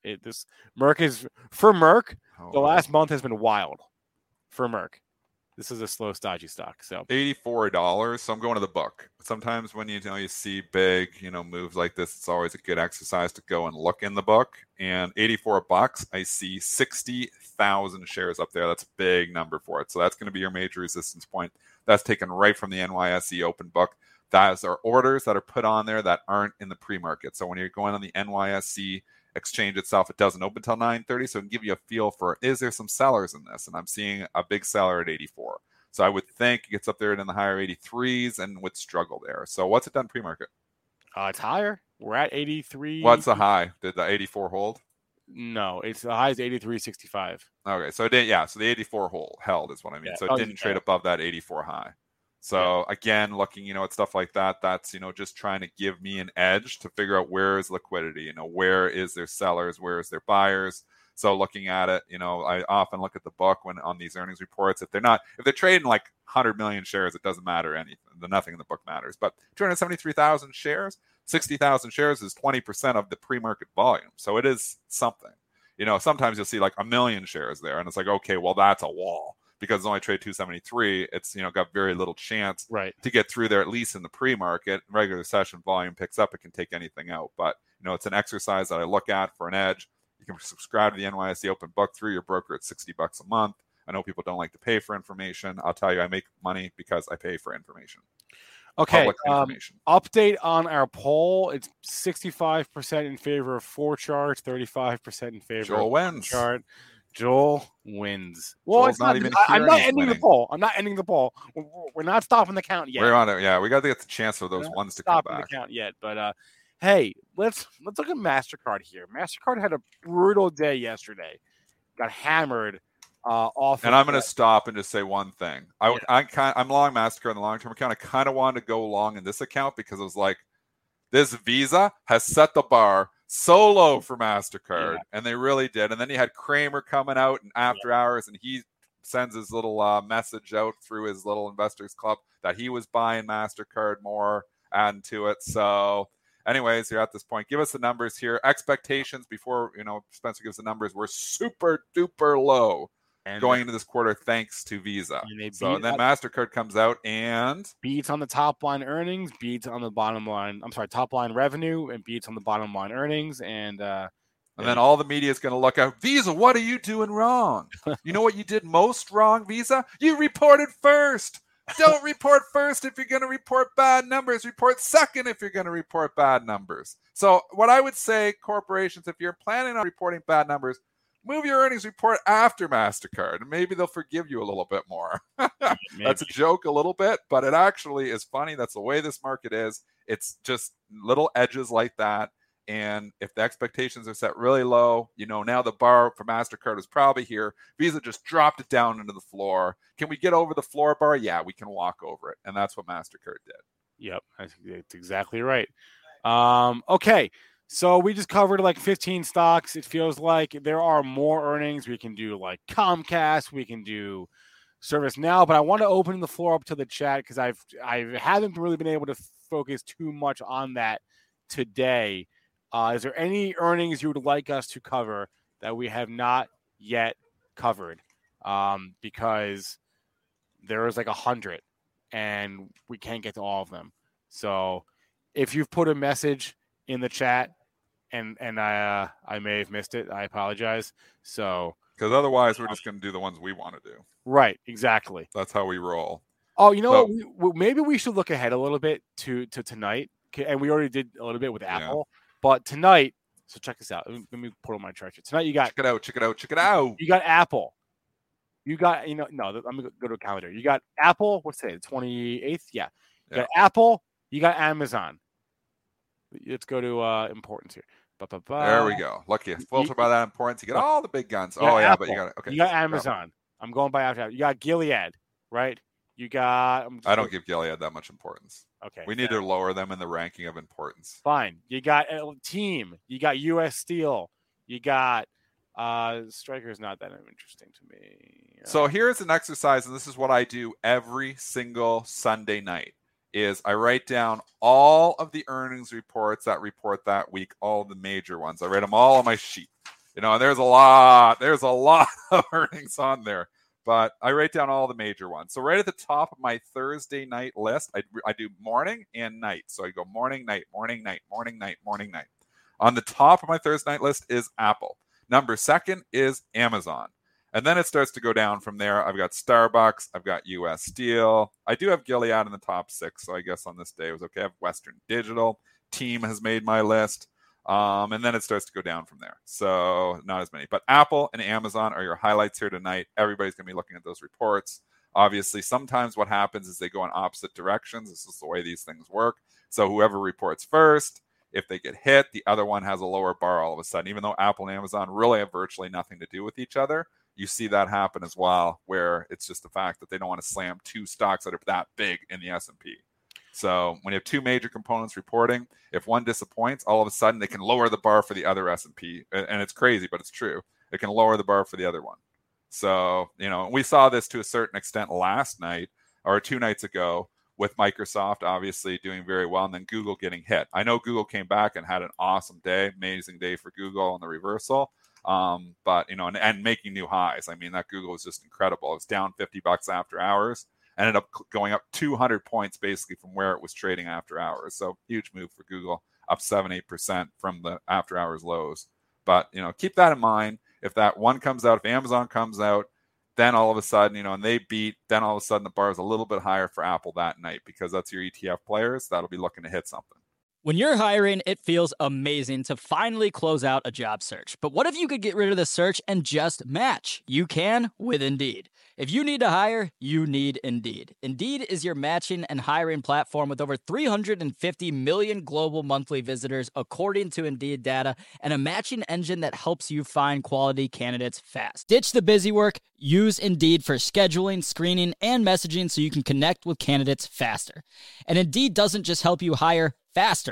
The last month has been wild for Merck. This is a slow, stodgy stock. So $84. So I'm going to the book. Sometimes when you see big, moves like this, it's always a good exercise to go and look in the book. And $84, I see 60,000 shares up there. That's a big number for it. So that's going to be your major resistance point. That's taken right from the NYSE open book. Those are orders that are put on there that aren't in the pre-market. So when you're going on the NYSE exchange itself, it doesn't open until 9:30. So it can give you a feel for, is there some sellers in this? And I'm seeing a big seller at 84. So I would think it gets up there in the higher 83s and would struggle there. So what's it done pre-market? It's higher. We're at 83. What's the high? Did the 84 hold? No, it's the high is 83.65. Okay, so it did. Yeah, so the 84 held is what I mean. So it didn't trade above that 84 high. So again, looking, at stuff like that, that's, just trying to give me an edge to figure out where is liquidity, where is their sellers, where is their buyers. So looking at it, I often look at the book when on these earnings reports, if they're trading like 100 million shares, it doesn't matter anything. Nothing in the book matters. But 273,000 shares, 60,000 shares is 20% of the pre-market volume. So it is something. Sometimes you'll see like 1 million shares there, and it's like, okay, well, that's a wall. Because it's only trade 273, it's got very little chance to get through there, at least in the pre-market. Regular session volume picks up, it can take anything out. But it's an exercise that I look at for an edge. You can subscribe to the NYSE Open Book through your broker at $60 a month. I know people don't like to pay for information. I'll tell you, I make money because I pay for information. Okay, update on our poll. It's 65% in favor of 4 charts, 35% in favor Joel of wins. chart. Joel wins. Well, Joel's it's not even I'm not ending winning. the poll. I'm not ending the poll. We're not stopping the count yet. We're on it. Yeah, we got to get the chance for those ones to come back. The count yet, but hey, let's look at MasterCard here. MasterCard had a brutal day yesterday. Got hammered off. And I'm going to stop and just say one thing. I'm long MasterCard in the long-term account. I kind of wanted to go long in this account because it was like, this Visa has set the bar so low for MasterCard, and they really did. And then you had Kramer coming out in after hours, and he sends his little message out through his little investors club that he was buying MasterCard more, adding to it. So anyways, you're at this point. Give us the numbers here. Expectations before, Spencer gives the numbers, were super duper low going into this quarter thanks to Visa. And then MasterCard comes out and beats on the top line earnings, beats on the bottom line. I'm sorry, top line revenue, and beats on the bottom line earnings. And then all the media is going to look out. Visa, what are you doing wrong? You know what you did most wrong, Visa? You reported first. Don't report first if you're going to report bad numbers. Report second if you're going to report bad numbers. So what I would say, corporations, if you're planning on reporting bad numbers, move your earnings report after MasterCard, and maybe they'll forgive you a little bit more. That's a joke a little bit, but it actually is funny. That's the way this market is. It's just little edges like that. And if the expectations are set really low, now the bar for MasterCard is probably here. Visa just dropped it down into the floor. Can we get over the floor bar? Yeah, we can walk over it. And that's what MasterCard did. Yep, that's exactly right. Okay. So we just covered like 15 stocks. It feels like there are more earnings. We can do like Comcast. We can do ServiceNow. But I want to open the floor up to the chat because I haven't really been able to focus too much on that today. Is there any earnings you would like us to cover that we have not yet covered? Because there is like 100 and we can't get to all of them. So if you've put a message in the chat and I may have missed it, I apologize. So because otherwise we're just going to do the ones we want to do. Right, exactly. That's how we roll. Oh, what? Maybe we should look ahead a little bit to tonight. And we already did a little bit with Apple, but tonight. So check this out. Let me put on my chart. Tonight you got check it out. You got Apple. You got I'm gonna go to a calendar. You got Apple. What's today? The 28th. Yeah. You got Apple. You got Amazon. Let's go to importance here. There we go. Lucky filter by that importance. You get all the big guns. Apple. But you got it. Okay. You got Amazon. I'm going by after. You got Gilead, right? You got. I don't give Gilead that much importance. Okay. We need to lower them in the ranking of importance. Fine. You got Team. You got U.S. Steel. You got Stryker's not that interesting to me. So here's an exercise, and this is what I do every single Sunday night. Is I write down all of the earnings reports that report that week, all the major ones. I write them all on my sheet. And there's a lot of earnings on there, but I write down all the major ones. So right at the top of my Thursday night list, I do morning and night. So I go morning, night, morning, night, morning, night, morning, night. On the top of my Thursday night list is Apple. Number second is Amazon. And then it starts to go down from there. I've got Starbucks. I've got U.S. Steel. I do have Gilead in the top 6, so I guess on this day it was okay. I have Western Digital. Team has made my list. And then it starts to go down from there. So not as many. But Apple and Amazon are your highlights here tonight. Everybody's going to be looking at those reports. Obviously, sometimes what happens is they go in opposite directions. This is the way these things work. So whoever reports first, if they get hit, the other one has a lower bar all of a sudden. Even though Apple and Amazon really have virtually nothing to do with each other, you see that happen as well, where it's just the fact that they don't want to slam two stocks that are that big in the S&P. So when you have two major components reporting, if one disappoints, all of a sudden they can lower the bar for the other S&P. And it's crazy, but it's true. It can lower the bar for the other one. So, we saw this to a certain extent last night or 2 nights ago with Microsoft obviously doing very well and then Google getting hit. I know Google came back and had an awesome day, amazing day for Google on the reversal. But, and making new highs. I mean, that Google was just incredible. It was down $50 after hours, ended up going up 200 points basically from where it was trading after hours. So huge move for Google, up 7-8% from the after hours lows. But, keep that in mind. If that one comes out, if Amazon comes out, then all of a sudden, and they beat, then all of a sudden the bar is a little bit higher for Apple that night because that's your ETF players. That'll be looking to hit something. When you're hiring, it feels amazing to finally close out a job search. But what if you could get rid of the search and just match? You can with Indeed. If you need to hire, you need Indeed. Indeed is your matching and hiring platform with over 350 million global monthly visitors, according to Indeed data, and a matching engine that helps you find quality candidates fast. Ditch the busy work. Use Indeed for scheduling, screening, and messaging so you can connect with candidates faster. And Indeed doesn't just help you hire faster.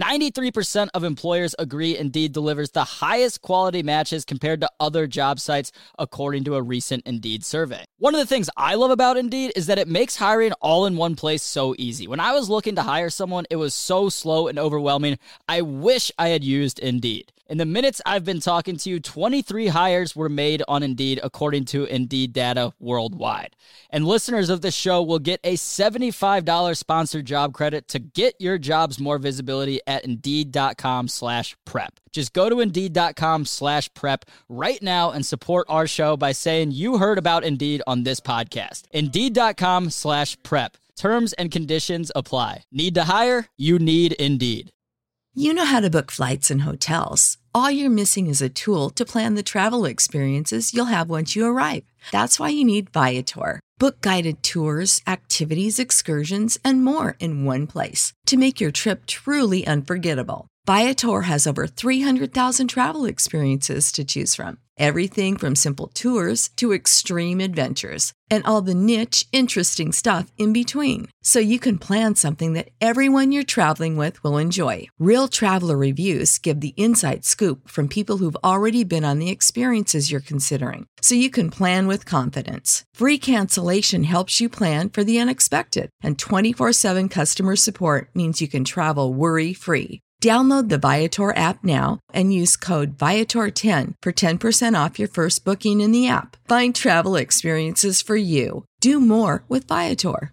93% of employers agree Indeed delivers the highest quality matches compared to other job sites, according to a recent Indeed survey. One of the things I love about Indeed is that it makes hiring all in one place so easy. When I was looking to hire someone, it was so slow and overwhelming. I wish I had used Indeed. In the minutes I've been talking to you, 23 hires were made on Indeed, according to Indeed data worldwide. And listeners of this show will get a $75 sponsored job credit to get your jobs more visibility at Indeed.com/prep. Just go to Indeed.com/prep right now and support our show by saying you heard about Indeed on this podcast. Indeed.com/prep. Terms and conditions apply. Need to hire? You need Indeed. You know how to book flights and hotels. All you're missing is a tool to plan the travel experiences you'll have once you arrive. That's why you need Viator. Book guided tours, activities, excursions, and more in one place to make your trip truly unforgettable. Viator has over 300,000 travel experiences to choose from. Everything from simple tours to extreme adventures and all the niche, interesting stuff in between. So you can plan something that everyone you're traveling with will enjoy. Real traveler reviews give the inside scoop from people who've already been on the experiences you're considering. So you can plan with confidence. Free cancellation helps you plan for the unexpected. And 24/7 customer support means you can travel worry-free. Download the Viator app now and use code Viator10 for 10% off your first booking in the app. Find travel experiences for you. Do more with Viator.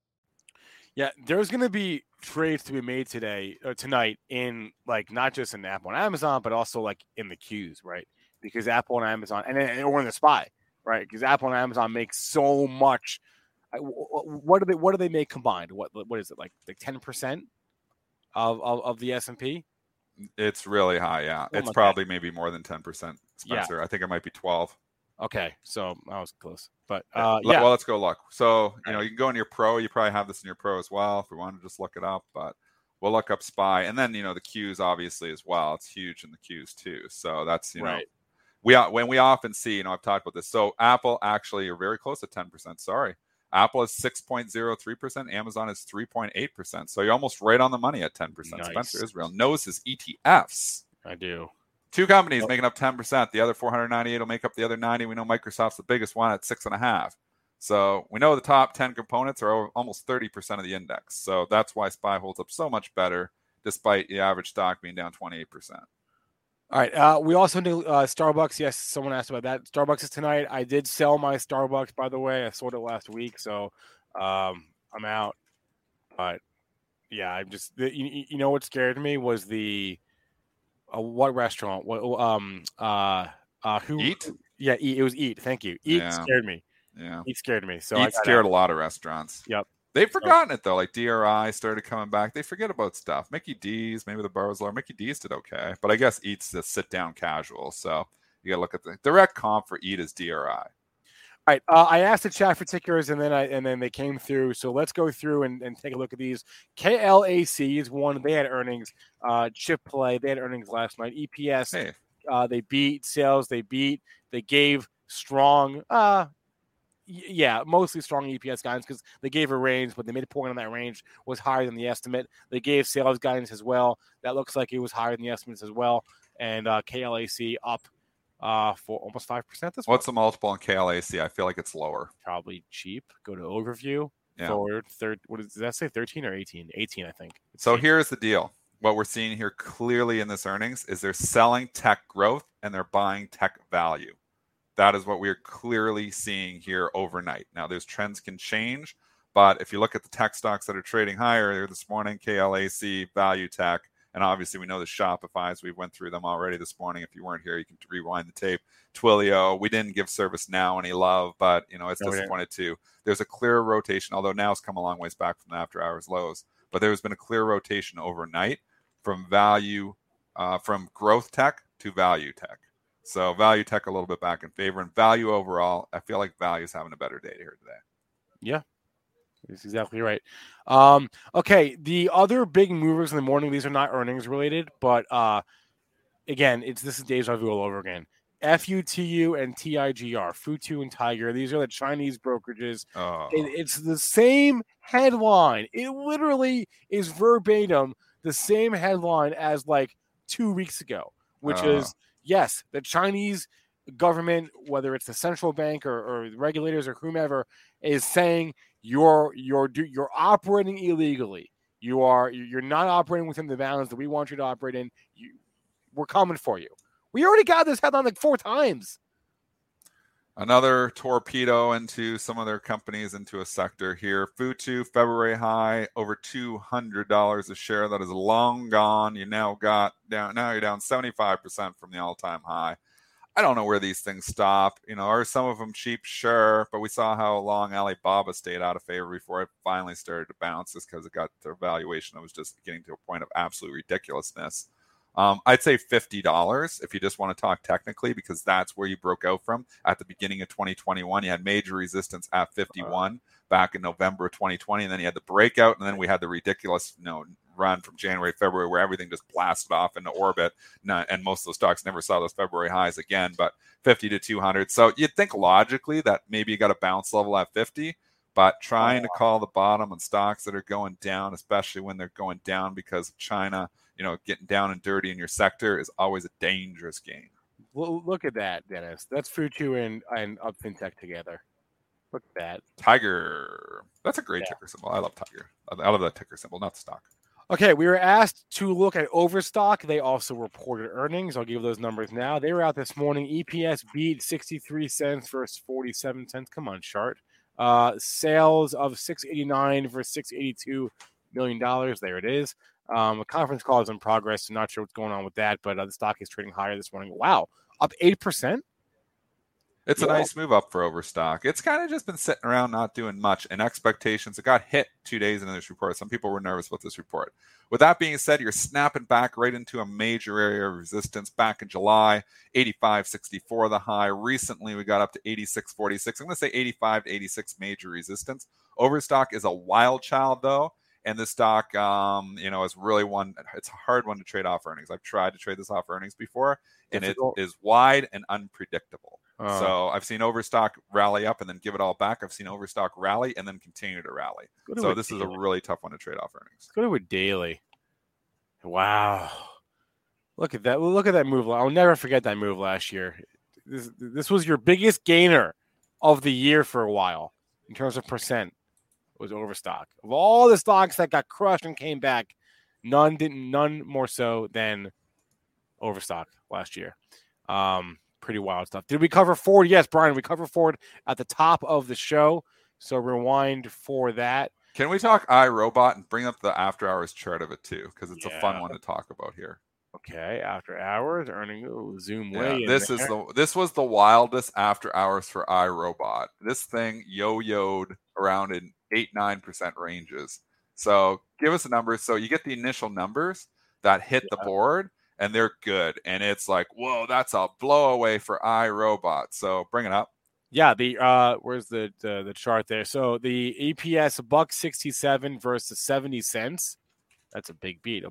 Yeah, there's going to be trades to be made tonight in not just in Apple and Amazon, but also in the Qs, right? Because Apple and Amazon, or in the SPY, right? Because Apple and Amazon make so much. What do they make combined? What is it like 10%? Of the S&P? It's really high, yeah. It's probably maybe more than 10%, Spencer. Yeah. I think it might be 12. Okay, so I was close. But Well, let's go look. So, you can go in your Pro. You probably have this in your Pro as well if we want to just look it up. But we'll look up SPY. And then, the Qs obviously as well. It's huge in the Qs too. So that's, right. When we often see, I've talked about this. So Apple actually are very close to 10%. Sorry. Apple is 6.03%. Amazon is 3.8%. So you're almost right on the money at 10%. Nice. Spencer Israel knows his ETFs. I do. Two companies making up 10%. The other 498 will make up the other 90. We know Microsoft's the biggest one at 6.5%. So we know the top 10 components are almost 30% of the index. So that's why SPY holds up so much better, despite the average stock being down 28%. All right. We also do Starbucks. Yes, someone asked about that. Starbucks is tonight. I did sell my Starbucks, by the way. I sold it last week, so I'm out. But yeah, I'm just what scared me was the what restaurant? What who? Eat? Yeah, Eat. It was Eat. Thank you. Eat scared me. Yeah, Eat scared me. So Eat scared a lot of restaurants. Yep. They've forgotten it, though. Like DRI started coming back. They forget about stuff. Mickey D's, maybe the bar was lower. Mickey D's did okay. But I guess Eat's the sit-down casual. So you got to look at the direct comp for Eat is DRI. All right. I asked the chat for tickers, and then they came through. So let's go through and take a look at these. KLAC is one. They had earnings. Chip Play, they had earnings last night. EPS, they beat. Sales, they beat. They gave strong. Yeah, mostly strong EPS guidance because they gave a range, but the midpoint on that range was higher than the estimate. They gave sales guidance as well. That looks like it was higher than the estimates as well. And KLAC up for almost 5% this What's the multiple on KLAC? I feel like it's lower. Probably cheap. Go to overview. Yeah. Forward third. What does that say? 13 or 18? 18, I think. So here's the deal. What we're seeing here clearly in this earnings is they're selling tech growth and they're buying tech value. That is what we're clearly seeing here overnight. Now, those trends can change, but if you look at the tech stocks that are trading higher this morning, KLAC, Value Tech, and obviously we know the Shopify's. We went through them already this morning. If you weren't here, you can rewind the tape. Twilio, we didn't give ServiceNow any love, but it's disappointed too. There's a clear rotation, although now's come a long ways back from the after hours lows, but there's been a clear rotation overnight from value, from growth tech to value tech. So value tech a little bit back in favor, and value overall, I feel like value is having a better day here today. Yeah, that's exactly right. Okay, the other big movers in the morning, these are not earnings related, but again, this is deja vu all over again. FUTU and TIGR, Futu and Tiger, these are the Chinese brokerages. It's the same headline. It literally is verbatim the same headline as like 2 weeks ago, which is, yes, the Chinese government, whether it's the central bank or regulators or whomever, is saying you're operating illegally. You're not operating within the bounds that we want you to operate in. We're coming for you. We already got this headline like 4 times. Another torpedo into some of their companies into a sector here. Futu, February high, over $200 a share. That is long gone. Now you're down 75% from the all-time high. I don't know where these things stop. Are some of them cheap? Sure. But we saw how long Alibaba stayed out of favor before it finally started to bounce, just because it got to a valuation that was just getting to a point of absolute ridiculousness. I'd say $50 if you just want to talk technically, because that's where you broke out from at the beginning of 2021. You had major resistance at 51 back in November of 2020, and then you had the breakout, and then we had the ridiculous run from January, February, where everything just blasted off into orbit, and most of those stocks never saw those February highs again. But 50 to 200. So you'd think logically that maybe you got a bounce level at 50. But trying to call the bottom on stocks that are going down, especially when they're going down because of China, getting down and dirty in your sector, is always a dangerous game. Well, look at that, Dennis. That's Futu and Up FinTech together. Look at that. Tiger. That's a great ticker symbol. I love Tiger. I love that ticker symbol, not the stock. Okay, we were asked to look at Overstock. They also reported earnings. I'll give those numbers now. They were out this morning. EPS beat 63 cents versus 47 cents. Come on, chart. Sales of $689 versus $682 million. There it is. A conference call is in progress. I'm not sure what's going on with that, but the stock is trading higher this morning. Wow, up 8%. It's a nice move up for Overstock. It's kind of just been sitting around not doing much, and expectations. It got hit 2 days into this report. Some people were nervous about this report. With that being said, you're snapping back right into a major area of resistance back in July, 85.64 the high. Recently, we got up to 86.46. I'm going to say 85 to 86 major resistance. Overstock is a wild child, though. And this stock, is really it's a hard one to trade off earnings. I've tried to trade this off earnings before, and it is wide and unpredictable. So I've seen Overstock rally up and then give it all back. I've seen Overstock rally and then continue to rally. So this is a really tough one to trade off earnings. Let's go to a daily. Wow. Look at that. Look at that move. I'll never forget that move last year. This was your biggest gainer of the year for a while in terms of percent. Was Overstock. Of all the stocks that got crushed and came back, none more so than Overstock last year. Pretty wild stuff. Did we cover Ford? Yes, Brian, we covered Ford at the top of the show. So rewind for that. Can we talk iRobot and bring up the after hours chart of it too? Because it's a fun one to talk about here. Okay, after hours, earning zoom way. This was the wildest after hours for iRobot. This thing yo-yoed around in 8-9% ranges. So give us a number. So you get the initial numbers that hit the board, and they're good. And it's like, whoa, that's a blow away for iRobot. So bring it up. Yeah, where's the chart there? So the EPS $1.67 versus 70 cents. That's a big beat.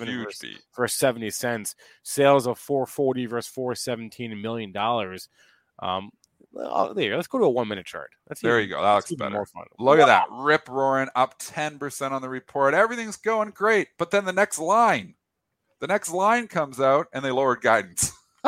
$1.67 for 70 cents. Sales of $440 versus $417 million. There, let's go to a 1 minute chart. There you go. That looks better. More fun. Look at that. Rip roaring up 10% on the report. Everything's going great. But then the next line comes out and they lowered guidance.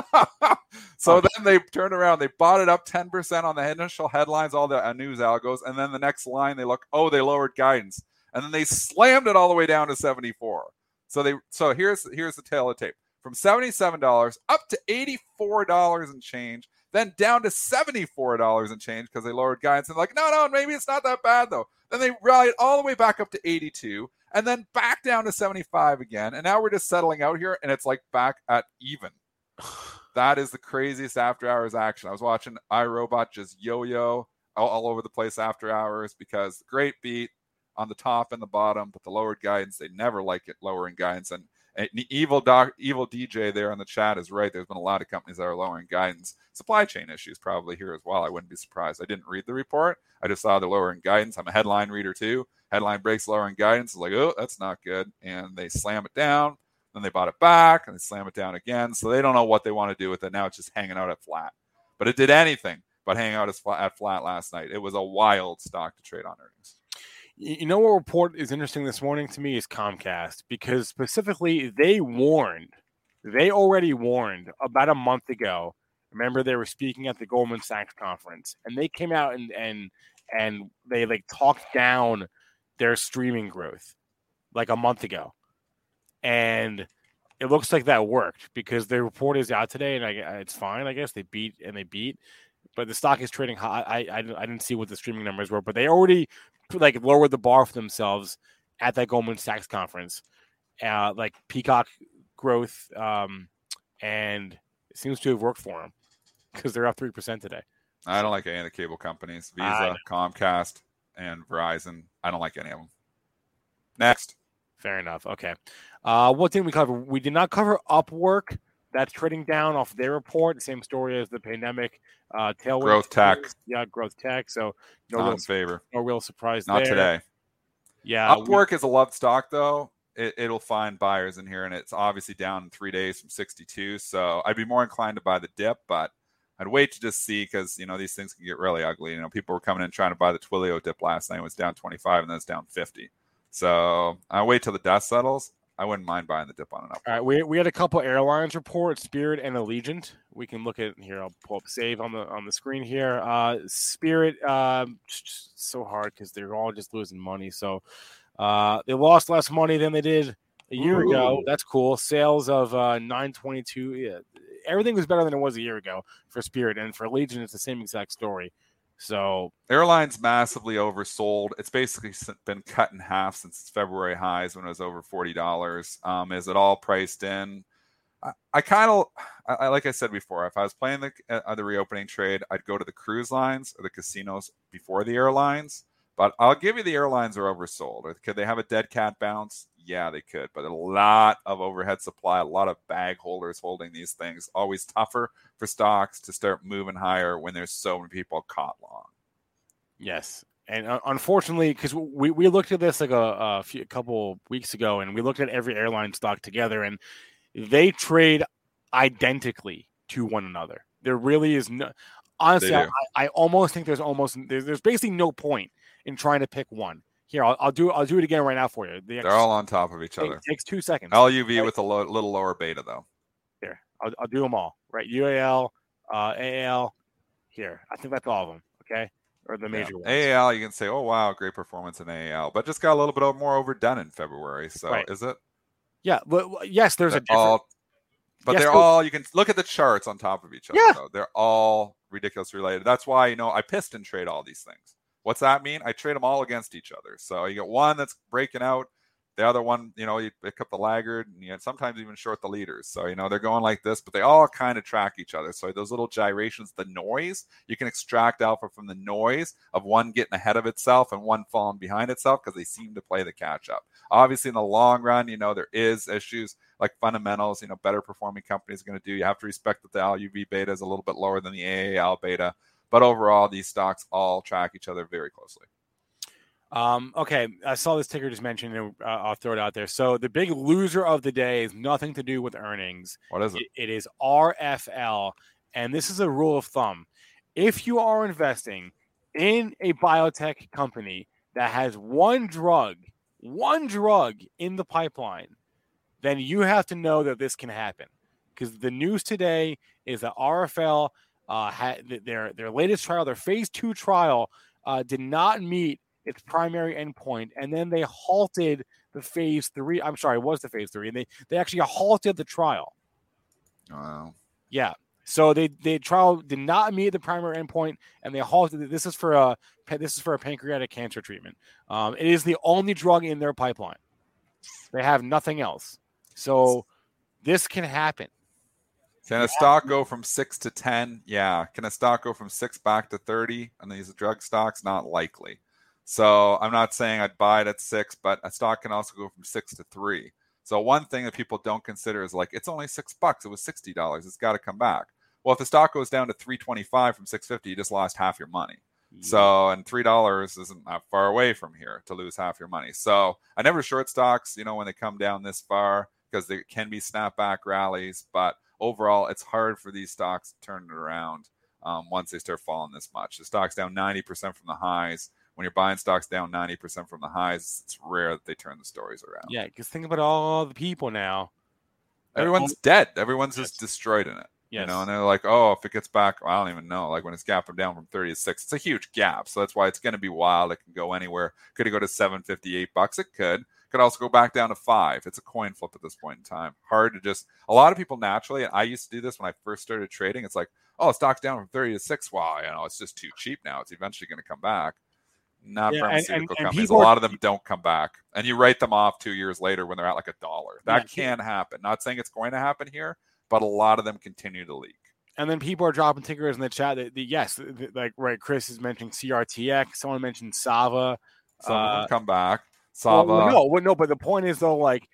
So then they turned around. They bought it up 10% on the initial headlines, all the news algos. And then the next line, they lowered guidance. And then they slammed it all the way down to 74. So here's the tail of the tape. From $77 up to $84 and change. Then down to $74 and change because they lowered guidance. And no, maybe it's not that bad though. Then they rallied all the way back up to 82 and then back down to 75 again. And now we're just settling out here and it's like back at even. That is the craziest after hours action. I was watching iRobot just yo-yo all over the place after hours because great beat on the top and the bottom, but the lowered guidance, they never like it lowering guidance. And evil DJ there in the chat is right. There's been a lot of companies that are lowering guidance. Supply chain issues probably here as well. I wouldn't be surprised. I didn't read the report. I just saw they're lowering guidance. I'm a headline reader too. Headline breaks lowering guidance. It's like, oh, that's not good. And they slam it down. Then they bought it back and they slam it down again. So they don't know what they want to do with it. Now it's just hanging out at flat. But it did anything but hang out at flat last night. It was a wild stock to trade on earnings. You know what report is interesting this morning to me is Comcast, because specifically they already warned about a month ago. Remember, they were speaking at the Goldman Sachs conference, and they came out and they talked down their streaming growth like a month ago. And it looks like that worked because the report is out today, and it's fine, I guess. They beat, but the stock is trading high. I didn't see what the streaming numbers were, but they already lowered the bar for themselves at that Goldman Sachs conference, Peacock growth, and it seems to have worked for them because they're up 3% today. I don't like any of the cable companies, Visa, Comcast, and Verizon. I don't like any of them. Next. Fair enough. Okay. What didn't we cover? We did not cover Upwork. That's trading down off their report. The same story as the pandemic. Tailwind. Growth tech. Yeah, growth tech. So not in favor. No real surprise not there. Today. Yeah. Upwork is a loved stock, though. It'll find buyers in here, and it's obviously down in 3 days from 62. So I'd be more inclined to buy the dip, but I'd wait to just see because, these things can get really ugly. People were coming in trying to buy the Twilio dip last night. It was down 25, and then it's down 50. So I'll wait till the dust settles. I wouldn't mind buying the dip on an Upwork. All right, we had a couple airlines reports, Spirit and Allegiant. We can look at here. I'll pull up Save on the screen here. Spirit, so hard because they're all just losing money. So they lost less money than they did a year ago. That's cool. Sales of 922. Yeah, everything was better than it was a year ago for Spirit, and for Allegiant, it's the same exact story. So airlines massively oversold. It's basically been cut in half since its February highs when it was over $40. Is it all priced in? I like I said before, if I was playing the reopening trade, I'd go to the cruise lines or the casinos before the airlines. But I'll give you the airlines are oversold. Could they have a dead cat bounce? Yeah, they could. But a lot of overhead supply, a lot of bag holders holding these things. Always tougher for stocks to start moving higher when there's so many people caught long. Yes. And unfortunately, because we looked at this a couple weeks ago, and we looked at every airline stock together, and they trade identically to one another. There really is no. Honestly, I almost think there's basically no point in trying to pick one. Here, I'll do it again right now for you. They're all on top of each other. It takes 2 seconds. LUV with a little lower beta though. Here, I'll do them all. Right, UAL, AAL. Here, I think that's all of them. Okay, or the major ones. AAL, you can say, oh wow, great performance in AAL, but just got a little bit more overdone in February. So is it? Yeah, but yes, there's a difference. They're all. You can look at the charts on top of each other. Yeah. Though. They're all ridiculously related. That's why I piston trade all these things. What's that mean? I trade them all against each other. So you get one that's breaking out, the other one, you pick up the laggard, and you sometimes even short the leaders. So they're going like this, but they all kind of track each other. So those little gyrations, the noise, you can extract alpha from the noise of one getting ahead of itself and one falling behind itself because they seem to play the catch up. Obviously, in the long run, there is issues like fundamentals. Better performing companies are going to do. You have to respect that the LUV beta is a little bit lower than the AAL beta. But overall, these stocks all track each other very closely. Okay, I saw this ticker just mentioned, and I'll throw it out there. So the big loser of the day is nothing to do with earnings. What is it? It is RFL, and this is a rule of thumb. if you are investing in a biotech company that has one drug in the pipeline, then you have to know that this can happen. Because the news today is that RFL had their latest trial, their phase 2 trial, did not meet its primary endpoint, and then they halted the phase 3. I'm sorry, it was the phase 3, and they actually halted the trial. Wow. Yeah. So the trial did not meet the primary endpoint, and they halted it. This is for a pancreatic cancer treatment. It is the only drug in their pipeline. They have nothing else. So this can happen. Can a stock go from 6 to 10? Yeah. Can a stock go from 6 back to 30? And these drug stocks, not likely. So I'm not saying I'd buy it at 6, but a stock can also go from 6 to 3. So one thing that people don't consider is like, it's only $6. It was $60. It's got to come back. Well, if the stock goes down to $3.25 from $6.50, you just lost half your money. So, and $3 isn't that far away from here to lose half your money. So I never short stocks, when they come down this far, because there can be snapback rallies, but overall, it's hard for these stocks to turn it around once they start falling this much. The stock's down 90% from the highs. When you're buying stocks down 90% from the highs, it's rare that they turn the stories around. Yeah, because think about all the people now. Everyone's dead. Everyone's just destroyed in it. Yes. And they're like, oh, if it gets back, I don't even know. Like when it's gapping down from 30 to 6, it's a huge gap. So that's why it's going to be wild. It can go anywhere. Could it go to $7.58? It could. Could also go back down to 5. It's a coin flip at this point in time. Hard to just, a lot of people naturally, and I used to do this when I first started trading. It's like, oh, stock's down from 30 to 6. Wow, it's just too cheap now. It's eventually going to come back. Not pharmaceutical companies. A lot of them don't come back. And you write them off 2 years later when they're at like $1. That can happen. Not saying it's going to happen here, but a lot of them continue to leak. And then people are dropping tickers in the chat. Right, Chris is mentioning CRTX. Someone mentioned Sava. Some of them come back. Sava. No, but the point is though, like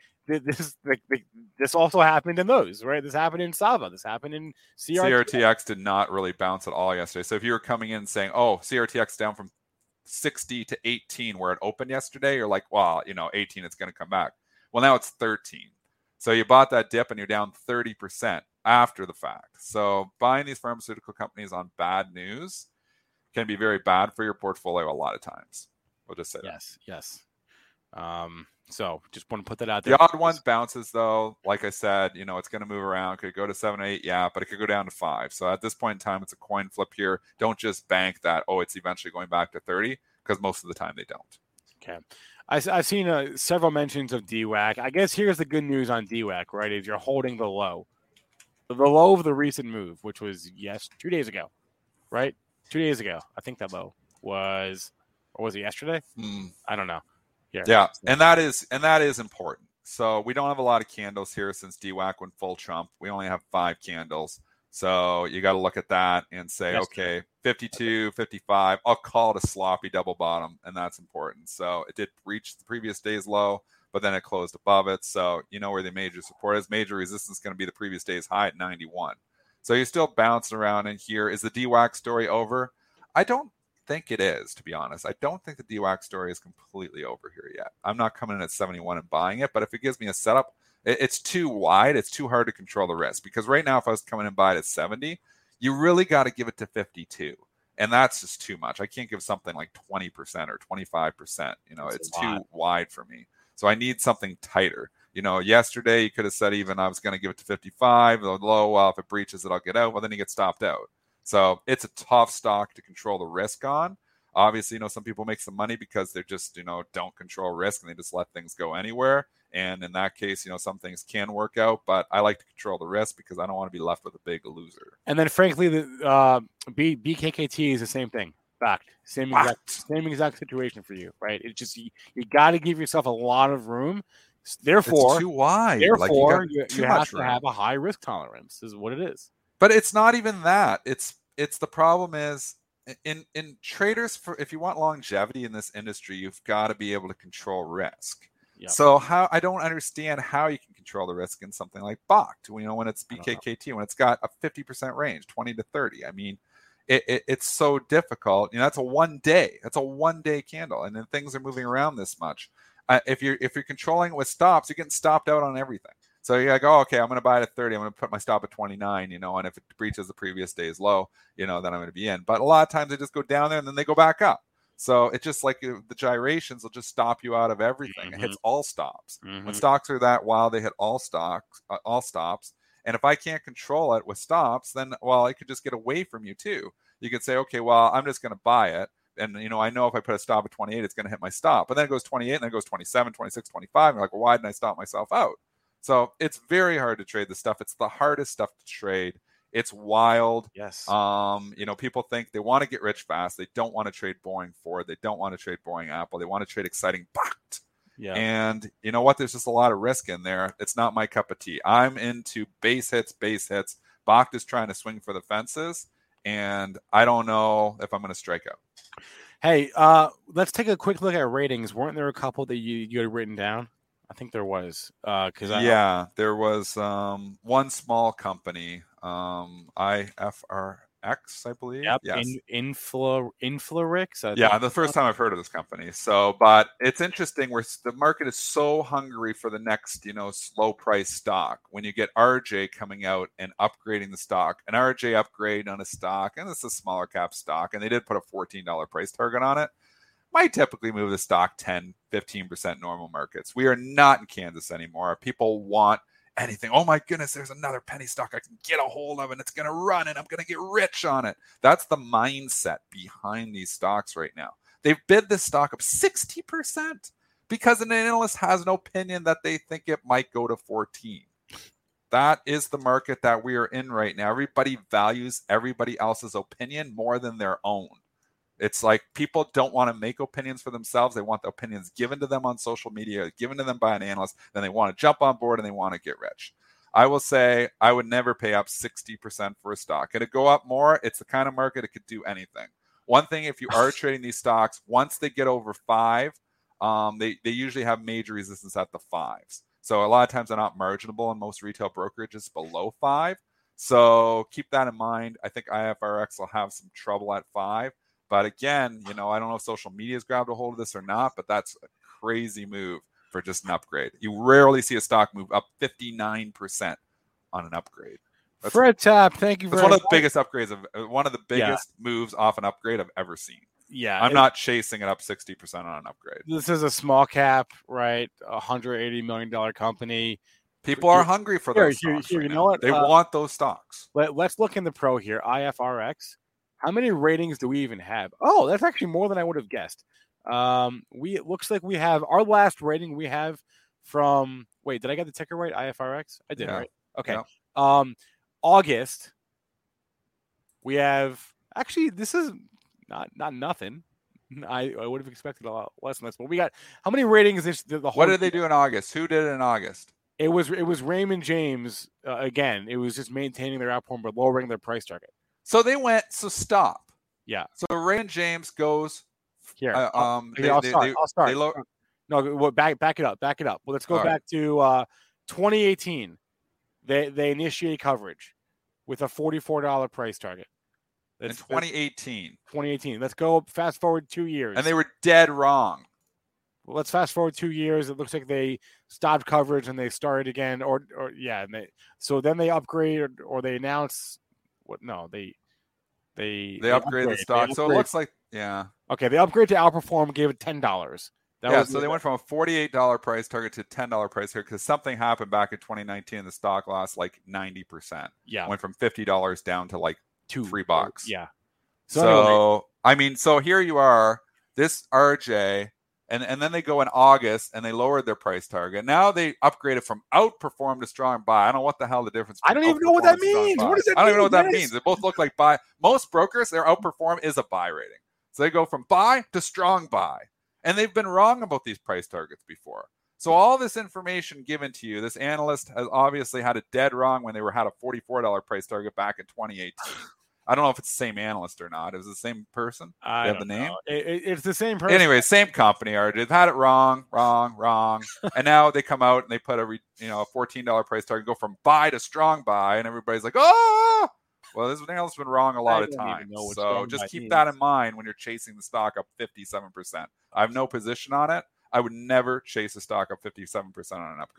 this also happened in those, right? This happened in Sava. This happened in CRTX. CRTX did not really bounce at all yesterday. So if you were coming in saying, oh, CRTX down from 60 to 18 where it opened yesterday, you're like, well, 18, it's going to come back. Well, now it's 13. So you bought that dip and you're down 30% after the fact. So buying these pharmaceutical companies on bad news can be very bad for your portfolio a lot of times. We'll just say that. Yes. So just want to put that out there. The odd one bounces though. Like I said, it's going to move around. Could go to 7, 8, yeah, but it could go down to 5. So at this point in time, it's a coin flip here. Don't just bank that, it's eventually going back to 30, because most of the time they don't. Okay. I've seen several mentions of DWAC. I guess here's the good news on DWAC, right? Is you're holding the low. The low of the recent move, which was 2 days ago, right? 2 days ago. I think that low was it yesterday? I don't know. Yeah, and that is important. So we don't have a lot of candles here since DWAC went full Trump. We only have 5 candles. So you got to look at that and say, okay, 52, 55, I'll call it a sloppy double bottom, and that's important. So it did reach the previous day's low, but then it closed above it. So you know where the major support is. Major resistance is going to be the previous day's high at 91. So you're still bouncing around in here. Is the DWAC story over? I don't think it is, to be honest. I don't think the DWAC story is completely over here yet. I'm not coming in at 71 and buying it, but if it gives me a setup, it's too wide. It's too hard to control the risk, because right now, if I was coming in and buy it at 70, you really got to give it to 52. And that's just too much. I can't give something like 20% or 25%. It's too wide for me. So I need something tighter. Yesterday you could have said even I was going to give it to 55. The low, well, if it breaches it, I'll get out. Well, then you get stopped out. So it's a tough stock to control the risk on. Obviously, some people make some money because they're just, don't control risk and they just let things go anywhere. And in that case, some things can work out, but I like to control the risk because I don't want to be left with a big loser. And then frankly, the BKKT is the same thing. Fact. Same exact situation for you, right? It's just, you got to give yourself a lot of room. Therefore, it's too wide. Therefore, you have to have a high risk tolerance is what it is. But it's not even that. It's the problem is in traders, if you want longevity in this industry, you've got to be able to control risk. Yep. So I don't understand how you can control the risk in something like BOCT, when it's BKKT, when it's got a 50% range, 20 to 30. I mean, it's so difficult. That's a 1 day. That's a 1 day candle, and then things are moving around this much. If you're controlling with stops, you're getting stopped out on everything. So So you're like, oh, okay, I'm going to buy it at 30. I'm going to put my stop at 29, and if it breaches the previous day's low, then I'm going to be in. But a lot of times they just go down there and then they go back up. So it's just like the gyrations will just stop you out of everything. It hits all stops. When stocks are that wild, they hit all stops. And if I can't control it with stops, then, well, I could just get away from you too. You could say, okay, well, I'm just going to buy it. And, I know if I put a stop at 28, it's going to hit my stop. But then it goes 28, and then it goes 27, 26, 25. And you're like, well, why didn't I stop myself out? So it's very hard to trade this stuff. It's the hardest stuff to trade. It's wild. Yes. People think they want to get rich fast. They don't want to trade boring Ford. They don't want to trade boring Apple. They want to trade exciting Bakkt. Yeah. And you know what? There's just a lot of risk in there. It's not my cup of tea. I'm into base hits. Bakkt is trying to swing for the fences, and I don't know if I'm going to strike out. Hey, let's take a quick look at ratings. Weren't there a couple that you had written down? I think there was. There was one small company, IFRX, I believe. Yep. Yes. Inflarix. Yeah, the first time I've heard of this company. So, but it's interesting where the market is so hungry for the next, slow price stock. When you get RJ coming out and upgrading the stock, an RJ upgrade on a stock, and it's a smaller cap stock, and they did put a $14 price target on it, might typically move the stock 10, 15% normal markets. We are not in Kansas anymore. People want anything. Oh my goodness, there's another penny stock I can get a hold of and it's going to run and I'm going to get rich on it. That's the mindset behind these stocks right now. They've bid this stock up 60% because an analyst has an opinion that they think it might go to 14. That is the market that we are in right now. Everybody values everybody else's opinion more than their own. It's like people don't want to make opinions for themselves. They want the opinions given to them on social media, given to them by an analyst. Then they want to jump on board and they want to get rich. I will say I would never pay up 60% for a stock. Could it go up more? It's the kind of market it could do anything. One thing, if you are trading these stocks, once they get over 5, they usually have major resistance at the 5s. So a lot of times they're not marginable in most retail brokerages below 5. So keep that in mind. I think IFRX will have some trouble at 5. But again, I don't know if social media has grabbed a hold of this or not, but that's a crazy move for just an upgrade. You rarely see a stock move up 59% on an upgrade. Fred Tapp, thank you very much. It's one of the biggest upgrades, one of the biggest moves off an upgrade I've ever seen. Yeah. I'm not chasing it up 60% on an upgrade. This is a small cap, right? $180 million company. People are hungry for those stocks. You know what? They want those stocks. Let's look in the pro here, IFRX. How many ratings do we even have? Oh, that's actually more than I would have guessed. It looks like we have our last rating we have from. Wait, did I get the ticker right? IFRX? I did, right? Okay. Yeah. August. We have actually. This is not nothing. I would have expected a lot less than this. But we got how many ratings? What did they do in August? Who did it in August? It was Raymond James again. It was just maintaining their outperform but lowering their price target. So they went, stop. Yeah. So Raymond James goes here. I'll start. Back it up. Well, let's go back to 2018. They initiate coverage with a $44 price target. In 2018. 2018. Let's go fast forward 2 years. And they were dead wrong. Well, let's fast forward 2 years. It looks like they stopped coverage and they started again. So then they upgrade or they announce. They upgrade the stock. So it looks like, Okay, they upgrade to outperform, gave it $10. So they went from a $48 price target to $10 price target because something happened back in 2019. The stock lost like 90%. Yeah. Went from $50 down to like $3. Yeah. So anyway. So here you are, this RJ, and then they go in August and they lowered their price target. Now they upgraded from outperform to strong buy. I don't know what the hell the difference. I don't even know what that means. What does it mean? I don't even know what that means. They both look like buy. Most brokers, their outperform is a buy rating. So they go from buy to strong buy. And they've been wrong about these price targets before. So all this information given to you, this analyst has obviously had it dead wrong when they had a $44 price target back in 2018. I don't know if it's the same analyst or not. Is it the same person? I have the name? Know. It's the same person. Anyway, same company. They've had it wrong. And now they come out and they put a $14 price target, go from buy to strong buy, and everybody's like, oh! Well, this analyst's been wrong a lot of times. So just keep that in mind when you're chasing the stock up 57%. I have no position on it. I would never chase a stock up 57% on an upgrade.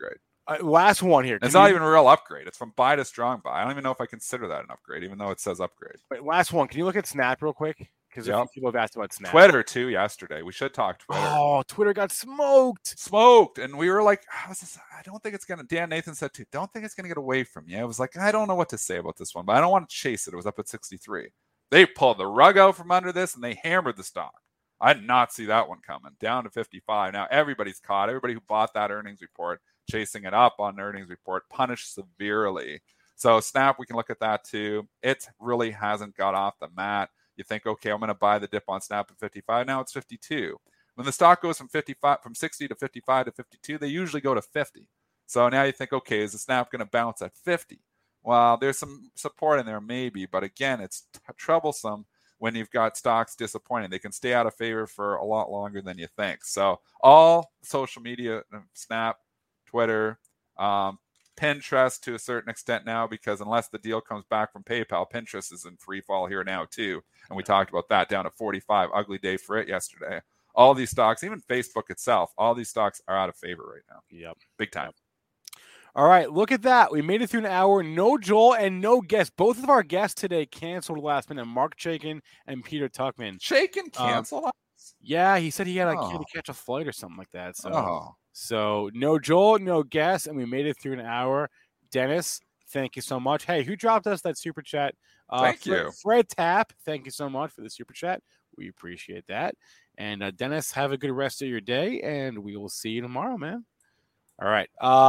Last one here. It's not even a real upgrade. It's from buy to strong buy. I don't even know if I consider that an upgrade, even though it says upgrade. Wait, last one. Can you look at Snap real quick? Because people have asked about Snap. Twitter, too, yesterday. We should talk Twitter. Oh, Twitter got smoked. And we were like, I don't think it's going to, Dan Nathan said, too, don't think it's going to get away from you. I was like, I don't know what to say about this one, but I don't want to chase it. It was up at 63. They pulled the rug out from under this, and they hammered the stock. I did not see that one coming. Down to 55. Now, everybody's caught. Everybody who bought that earnings report, chasing it up on earnings report, punished severely. So Snap, we can look at that too. It really hasn't got off the mat. You think, okay, I'm going to buy the dip on Snap at 55. Now it's 52. When the stock goes from 60 to 55 to 52, they usually go to 50. So now you think, okay, is the Snap going to bounce at 50? Well, there's some support in there maybe, but again, it's troublesome when you've got stocks disappointing. They can stay out of favor for a lot longer than you think. So all social media, Snap, Twitter, Pinterest to a certain extent now, because unless the deal comes back from PayPal, Pinterest is in free fall here now too. And we talked about that, down to 45. Ugly day for it yesterday. All these stocks, even Facebook itself, all these stocks are out of favor right now. Yep. Big time. All right, look at that. We made it through an hour. No Joel and no guest. Both of our guests today canceled last minute. Mark Chaikin and Peter Tuchman. Chaikin canceled? Yeah, he said he had to catch a flight or something like that. So no Joel, no guest, and we made it through an hour. Dennis, thank you so much. Hey, who dropped us that super chat? Thank you. Fred Tapp, thank you so much for the super chat. We appreciate that. And Dennis, have a good rest of your day, and we will see you tomorrow, man. All right.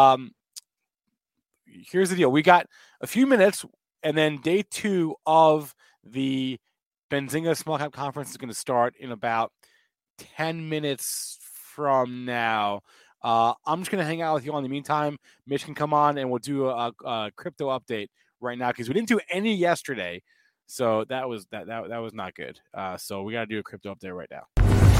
Here's the deal. We got a few minutes, and then day 2 of the Benzinga Small Cap Conference is going to start in about 10 minutes from now. I'm just going to hang out with you all in the meantime. Mitch can come on, and we'll do a crypto update right now because we didn't do any yesterday, so that was not good. So we got to do a crypto update right now.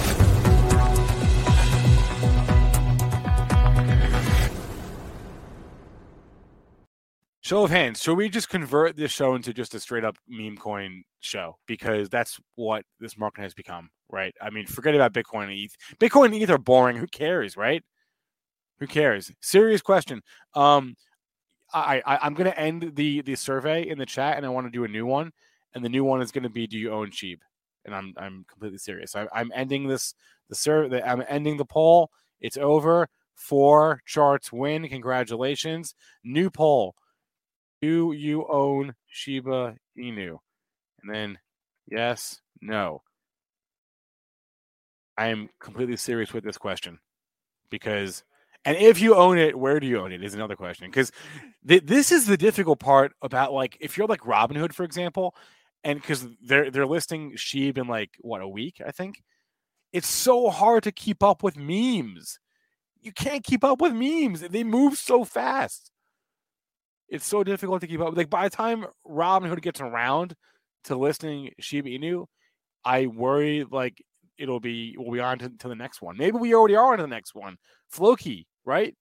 Show of hands. Should we just convert this show into just a straight up meme coin show? Because that's what this market has become, right? I mean, forget about Bitcoin and ETH. Bitcoin and ETH are boring. Who cares, right? Who cares? Serious question. I'm going to end the survey in the chat, and I want to do a new one. And the new one is going to be, do you own SHIB? And I'm completely serious. I'm ending the survey. I'm ending the poll. It's over. 4 charts win. Congratulations. New poll. Do you own Shiba Inu? And then yes, no. I am completely serious with this question because, and if you own it, where do you own it is another question. Because this is the difficult part about, like, if you're like Robinhood, for example, and because they're listing SHIB in like a week, I think. It's so hard to keep up with memes. You can't keep up with memes. They move so fast. It's so difficult to keep up. Like, by the time Robinhood gets around to listing Shiba Inu, I worry like we'll be on to the next one. Maybe we already are on to the next one. Floki, right?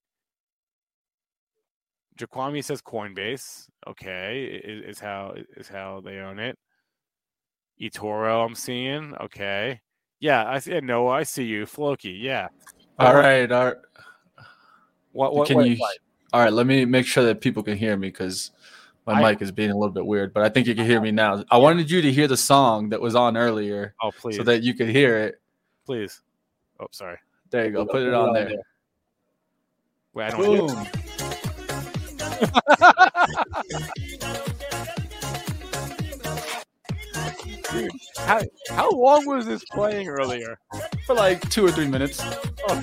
Jaquami says Coinbase. Okay, is how they own it. eToro, I'm seeing. Okay, yeah, I see. No, I see you, Floki. Yeah. All right. What can you? All right, let me make sure that people can hear me because my mic is being a little bit weird, but I think you can hear me now. I wanted you to hear the song that was on earlier. Oh, please. So that you could hear it. Please. Oh, sorry. There you go. Put it on there. Wait, I don't Boom. Dude, how long was this playing earlier? For like 2 or 3 minutes. Oh.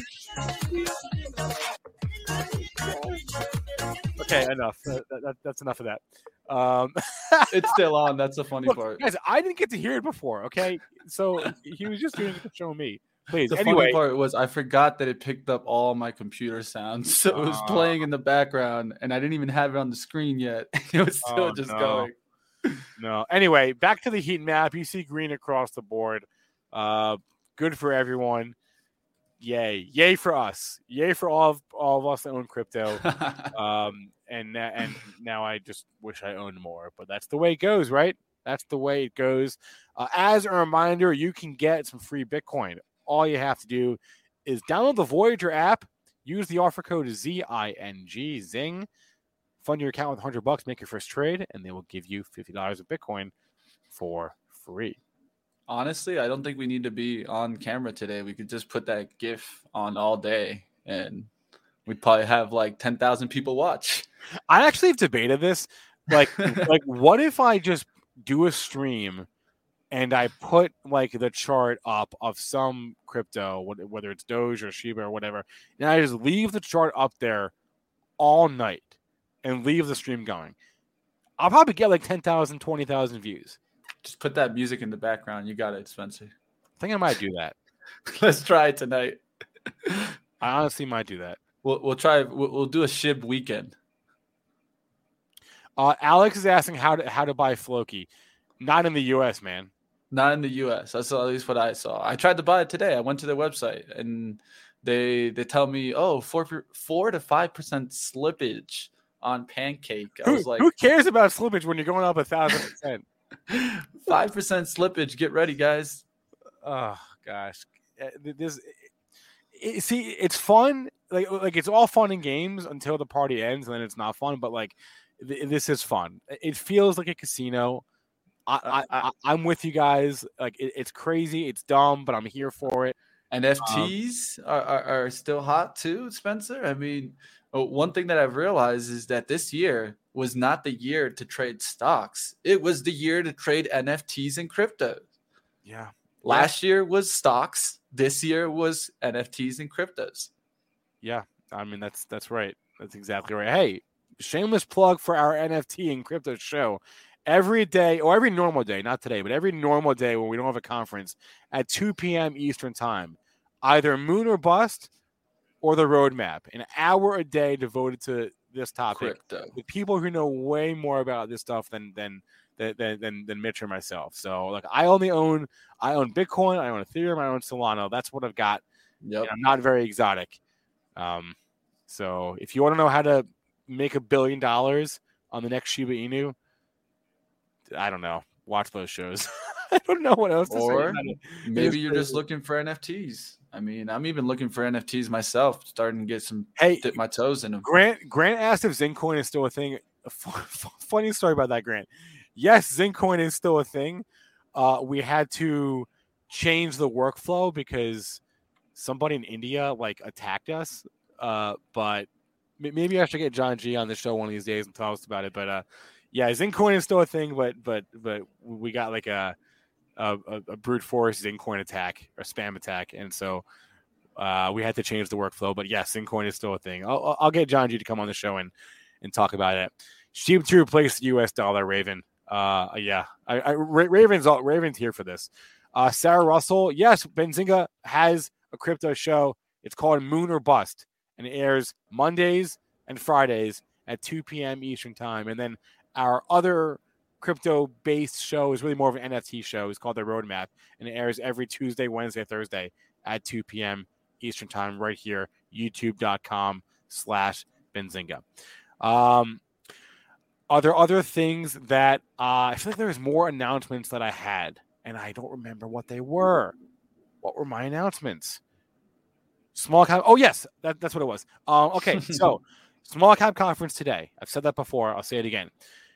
Okay, enough. That's enough of that. It's still on. That's the funny part. Guys, I didn't get to hear it before, okay? So he was just doing it to show me. Please. The anyway, funny part was I forgot that it picked up all my computer sounds. So it was playing in the background, and I didn't even have it on the screen yet. It was still going. No. Anyway, back to the heat map. You see green across the board. Good for everyone. Yay for us. Yay for all of us that own crypto. And now I just wish I owned more, but that's the way it goes, right? That's the way it goes. As a reminder, you can get some free Bitcoin. All you have to do is download the Voyager app, Use the offer code ZING, Zing. Fund your account with $100, make your first trade, and they will give you $50 of Bitcoin for free. Honestly, I don't think we need to be on camera today. We could just put that GIF on all day, and we'd probably have like 10,000 people watch. I actually have debated this. Like what if I just do a stream and I put like the chart up of some crypto, whether it's Doge or Shiba or whatever, and I just leave the chart up there all night and leave the stream going? I'll probably get like 10,000, 20,000 views. Just put that music in the background. You got it, Spencer. I think I might do that. Let's try it tonight. I honestly might do that. We'll try. We'll do a SHIB weekend. Alex is asking how to buy Floki. Not in the U.S., man. Not in the U.S. That's at least what I saw. I tried to buy it today. I went to their website and they tell me, 4 to 5% slippage on Pancake. I was like, who cares about slippage when you're going up 1,000%? 5% slippage. Get ready, guys. Oh gosh, it's fun. Like it's all fun in games until the party ends, and then it's not fun. But like this is fun. It feels like a casino. I'm with you guys. Like it's crazy. It's dumb, but I'm here for it. NFTs are still hot too, Spencer. I mean, one thing that I've realized is that this year was not the year to trade stocks. It was the year to trade NFTs and crypto. Yeah. Last year was stocks. This year was NFTs and cryptos. Yeah. I mean, that's right. That's exactly right. Hey, shameless plug for our NFT and crypto show. Every day, or every normal day, not today, but every normal day when we don't have a conference at 2 p.m. Eastern time, either Moon or Bust or the Roadmap, an hour a day devoted to this topic with people who know way more about this stuff than Mitch or myself. So like I own Bitcoin, I own Ethereum, I own Solana. That's what I've got. Yep. I'm not very exotic. So if you want to know how to make $1 billion on the next Shiba Inu, I don't know. Watch those shows. I don't know what else to say. Or maybe you're just looking for NFTs. I mean, I'm even looking for NFTs myself, starting to get some dip my toes in them. Grant asked if Zincoin is still a thing. Funny story about that, Grant. Yes, Zincoin is still a thing. We had to change the workflow because somebody in India like attacked us. But maybe I should get John G on the show one of these days and tell us about it. But yeah, Zincoin is still a thing, but we got like a brute force Zincoin attack or spam attack, and so we had to change the workflow. But yes, Zincoin is still a thing. I'll get John G to come on the show and talk about it. Sheep to replace the U.S. dollar, Raven. Yeah, Raven's here for this. Sarah Russell, yes, Benzinga has a crypto show. It's called Moon or Bust, and it airs Mondays and Fridays at 2 p.m. Eastern time. And then our other crypto-based show is really more of an NFT show. It's called The Roadmap, and it airs every Tuesday, Wednesday, Thursday at 2 p.m. Eastern time right here, youtube.com/Benzinga. Are there other things that I feel like there's more announcements that I had, and I don't remember what they were. What were my announcements? Small cap. Oh, yes, that's what it was. Okay, so small cap conference today. I've said that before. I'll say it again.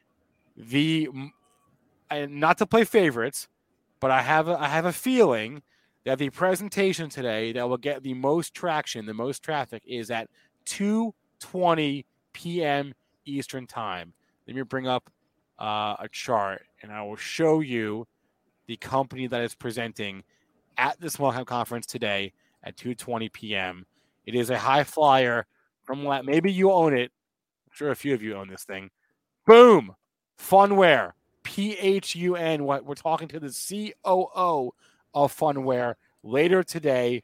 And not to play favorites, but I have a feeling that the presentation today that will get the most traction, the most traffic, is at 2:20 p.m. Eastern time. Let me bring up a chart, and I will show you the company that is presenting at the small cap conference today at 2:20 p.m. It is a high flyer from maybe you own it. I'm sure a few of you own this thing. Boom! Funware, PHUN. We're talking to the COO of Funware later today,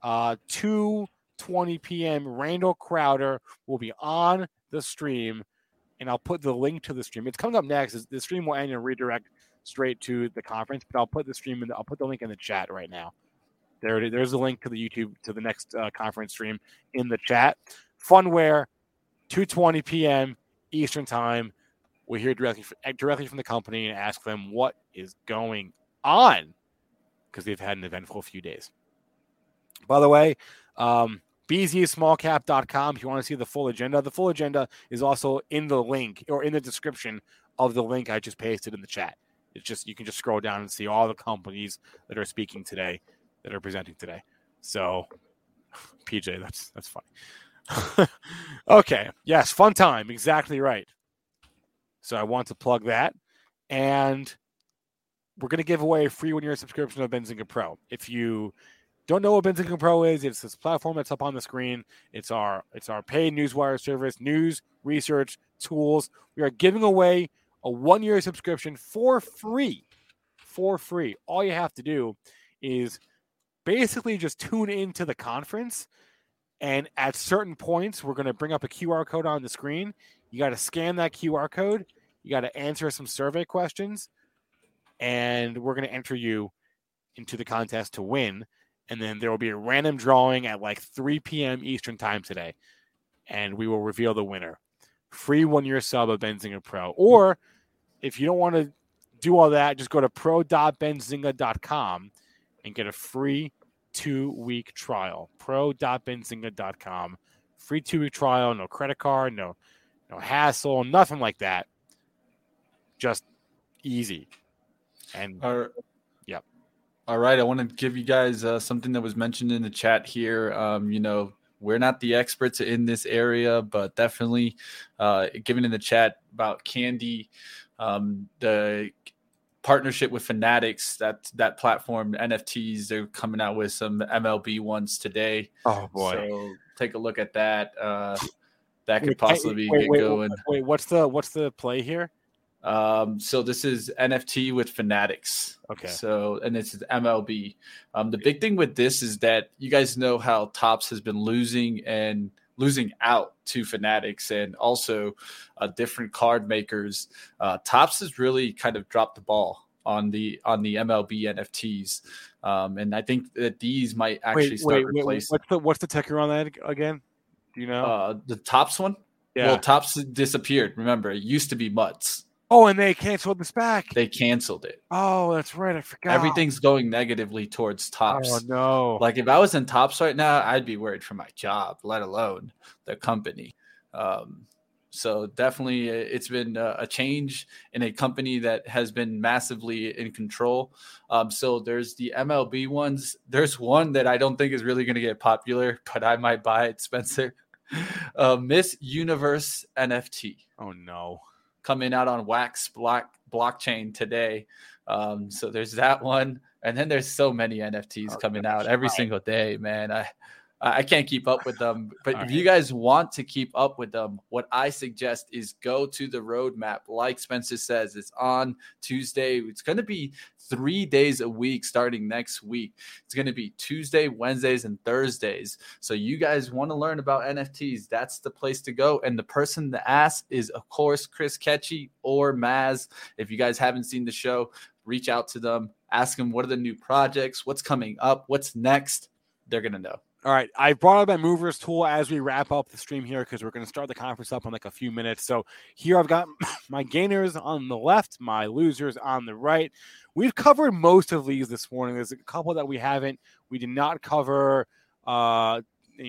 2:20 p.m. Randall Crowder will be on the stream, and I'll put the link to the stream. It's coming up next. The stream will end and redirect straight to the conference, but I'll put the link in the chat right now. There's a link to the YouTube to the next conference stream in the chat. Funware, 2:20 p.m. Eastern time. We'll hear directly from the company and ask them what is going on because they've had an eventful few days. By the way, bzsmallcap.com if you want to see the full agenda. The full agenda is also in the link or in the description of the link I just pasted in the chat. It's just, you can just scroll down and see all the companies that are speaking today, that are presenting today. So, PJ, that's funny. Okay. Yes, fun time. Exactly right. So I want to plug that. And we're going to give away a free 1-year subscription of Benzinga Pro. If you don't know what Benzinga Pro is, it's this platform that's up on the screen. It's our paid newswire service, news, research, tools. We are giving away a 1-year subscription for free. For free. All you have to do is basically just tune into the conference. And at certain points, we're going to bring up a QR code on the screen. You got to scan that QR code. You got to answer some survey questions. And we're going to enter you into the contest to win. And then there will be a random drawing at like 3 p.m. Eastern time today. And we will reveal the winner. Free 1-year sub of Benzinga Pro. Or if you don't want to do all that, just go to pro.benzinga.com and get a free 2-week trial. Pro.benzinga.com. Free 2-week trial. No credit card. No hassle. Nothing like that. Just easy. And yep. All right. I want to give you guys something that was mentioned in the chat here. We're not the experts in this area, but definitely given in the chat about Candy, the partnership with Fanatics, that platform, NFTs, they're coming out with some MLB ones today. Oh boy. So take a look at that. That could possibly get going. Wait, what's the play here? So this is NFT with Fanatics. Okay. So, and this is MLB. The big thing with this is that you guys know how Topps has been losing out to Fanatics and also different card makers. Topps has really kind of dropped the ball on the MLB NFTs. And I think that these might actually start replacing. What's the ticker on that again? Do you know? The Topps one? Yeah. Well, Topps disappeared. Remember, it used to be Mutts. Oh, and they canceled the SPAC. They canceled it. Oh, that's right. I forgot. Everything's going negatively towards Topps. Oh, no. Like, if I was in Topps right now, I'd be worried for my job, let alone the company. So definitely it's been a change in a company that has been massively in control. So there's the MLB ones. There's one that I don't think is really going to get popular, but I might buy it, Spencer. Miss Universe NFT. Oh, no. Coming out on Wax blockchain today. So there's that one. And then there's so many NFTs coming out every single day, man. I can't keep up with them. But if you guys want to keep up with them, what I suggest is go to the roadmap. Like Spencer says, it's on Tuesday. It's going to be 3 days a week starting next week. It's going to be Tuesday, Wednesdays, and Thursdays. So you guys want to learn about NFTs, that's the place to go. And the person to ask is, of course, Chris Ketchy or Maz. If you guys haven't seen the show, reach out to them. Ask them what are the new projects, what's coming up, what's next. They're going to know. All right, I brought up that movers tool as we wrap up the stream here because we're going to start the conference up in like a few minutes. So here I've got my gainers on the left, my losers on the right. We've covered most of these this morning. There's a couple that we haven't. We did not cover, TRIT.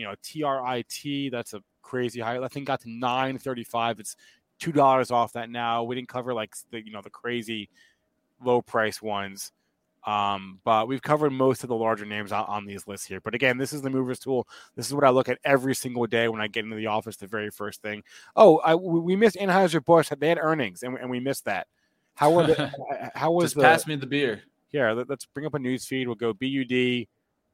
That's a crazy high. I think got to $9.35. It's $2 off that now. We didn't cover like the crazy low price ones. But we've covered most of the larger names on these lists here. But again, this is the movers tool. This is what I look at every single day when I get into the office. The very first thing. We missed Anheuser-Busch. They had earnings, and we missed that. How was Just pass me the beer. Here, let's bring up a news feed. We'll go BUD.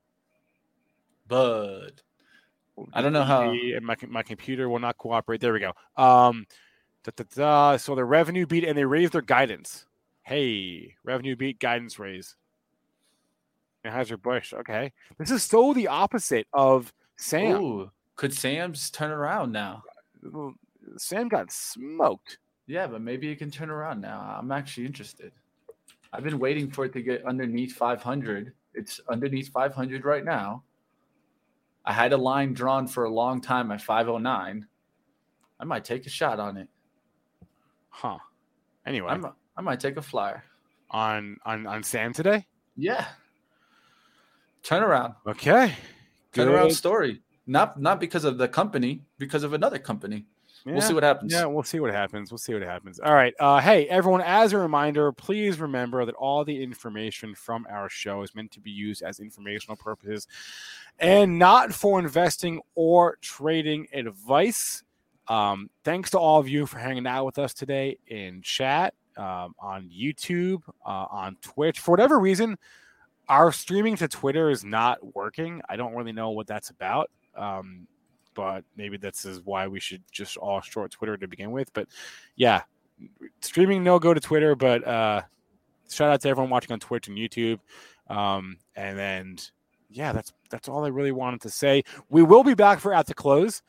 Bud. I don't know how. And my computer will not cooperate. There we go. So the revenue beat, and they raised their guidance. Hey, revenue beat, guidance raise. Anheuser-Busch, okay. This is so the opposite of Sam. Ooh, could Sam's turn around now? Sam got smoked. Yeah, but maybe it can turn around now. I'm actually interested. I've been waiting for it to get underneath 500. It's underneath 500 right now. I had a line drawn for a long time at 509. I might take a shot on it. Huh. Anyway. I might take a flyer. On Sam today? Yeah. Turn around. Okay. Turn around story. Not because of the company, because of another company. Yeah, we'll see what happens. Yeah, we'll see what happens. All right. Hey, everyone, as a reminder, please remember that all the information from our show is meant to be used as informational purposes and not for investing or trading advice. Thanks to all of you for hanging out with us today in chat, on YouTube, on Twitch. For whatever reason, our streaming to Twitter is not working. I don't really know what that's about. But maybe this is why we should just all short Twitter to begin with. But yeah, streaming no go to Twitter. But shout out to everyone watching on Twitch and YouTube. And then yeah, that's all I really wanted to say. We will be back for At the Close.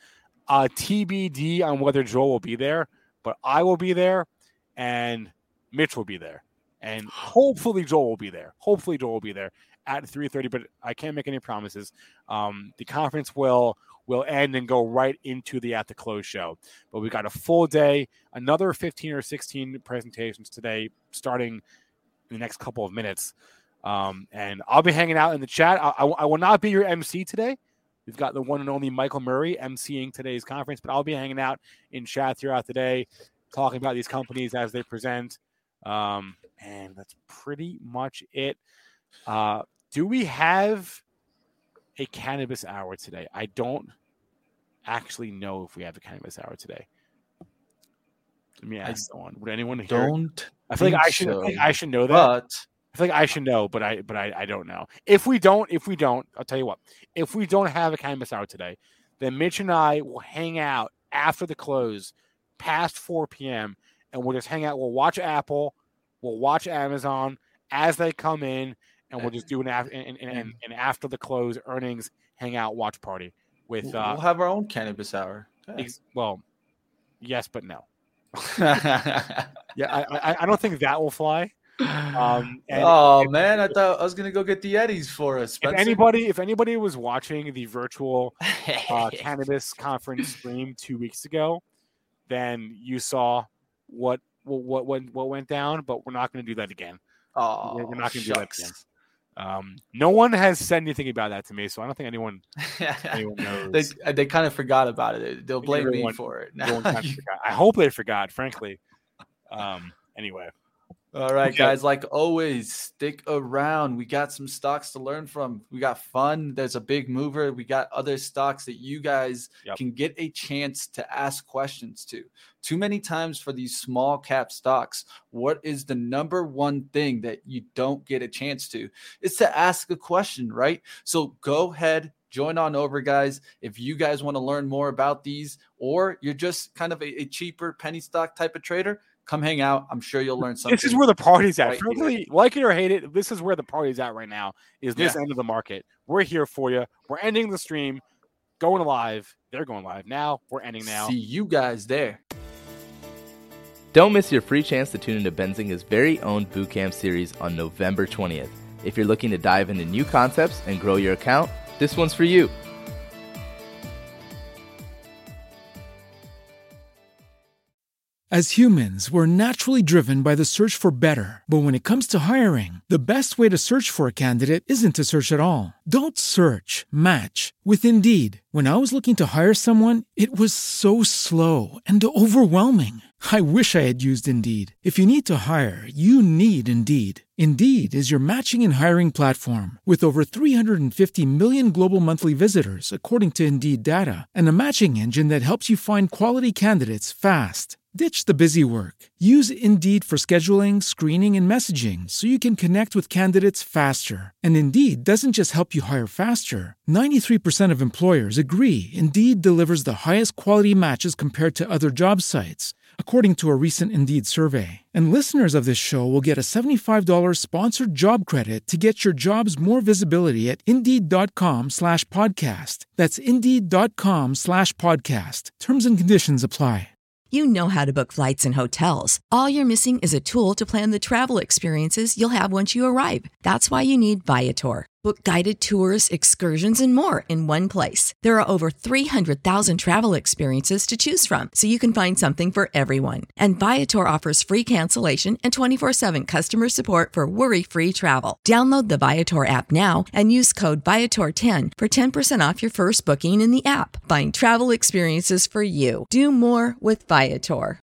TBD on whether Joel will be there, but I will be there, and Mitch will be there, and hopefully Joel will be there. At 3:30, but I can't make any promises. The conference will end and go right into the At the Close show. But we got a full day, another 15 or 16 presentations today, starting in the next couple of minutes. And I'll be hanging out in the chat. I will not be your MC today. We've got the one and only Michael Murray emceeing today's conference, but I'll be hanging out in chat throughout the day, talking about these companies as they present. And that's pretty much it. Do we have a cannabis hour today? I don't actually know if we have a cannabis hour today. Let me ask someone. Would anyone here? I feel like I should. I think I should know that. But I feel like I should know, but I don't know. If we don't, I'll tell you what. If we don't have a cannabis hour today, then Mitch and I will hang out after the close, past 4 p.m., and we'll just hang out. We'll watch Apple, we'll watch Amazon as they come in, and we'll just do an after the close earnings hangout watch party with. We'll have our own cannabis hour. Well, yes, but no. Yeah, I don't think that will fly. Man, I thought I was gonna go get the Eddies for us. Spencer. If anybody was watching the virtual cannabis conference stream 2 weeks ago, then you saw what went down. But we're not going to do that again. We're not going to do that again. No one has said anything about that to me, so I don't think anyone knows. They kind of forgot about it. They'll blame me for it. I hope they forgot, frankly. Anyway. All right, guys, like always, stick around. We got some stocks to learn from. We got fun. There's a big mover. We got other stocks that you guys can get a chance to ask questions to. Too many times for these small cap stocks, what is the number one thing that you don't get a chance to? It's to ask a question, right? So go ahead, join on over, guys. If you guys want to learn more about these, or you're just kind of a cheaper penny stock type of trader, come hang out. I'm sure you'll learn something. This is where the party's at. Frankly, like it or hate it, this is where the party's at right now, is this end of the market. We're here for you. We're ending the stream, going live. They're going live now. We're ending now. See you guys there. Don't miss your free chance to tune into Benzinga's very own bootcamp series on November 20th. If you're looking to dive into new concepts and grow your account, this one's for you. As humans, we're naturally driven by the search for better. But when it comes to hiring, the best way to search for a candidate isn't to search at all. Don't search, match with Indeed. When I was looking to hire someone, it was so slow and overwhelming. I wish I had used Indeed. If you need to hire, you need Indeed. Indeed is your matching and hiring platform with over 350 million global monthly visitors, according to Indeed data, and a matching engine that helps you find quality candidates fast. Ditch the busy work. Use Indeed for scheduling, screening, and messaging so you can connect with candidates faster. And Indeed doesn't just help you hire faster. 93% of employers agree Indeed delivers the highest quality matches compared to other job sites, according to a recent Indeed survey. And listeners of this show will get a $75 sponsored job credit to get your jobs more visibility at Indeed.com/podcast. That's Indeed.com/podcast. Terms and conditions apply. You know how to book flights and hotels. All you're missing is a tool to plan the travel experiences you'll have once you arrive. That's why you need Viator. Book guided tours, excursions, and more in one place. There are over 300,000 travel experiences to choose from, so you can find something for everyone. And Viator offers free cancellation and 24/7 customer support for worry-free travel. Download the Viator app now and use code Viator10 for 10% off your first booking in the app. Find travel experiences for you. Do more with Viator.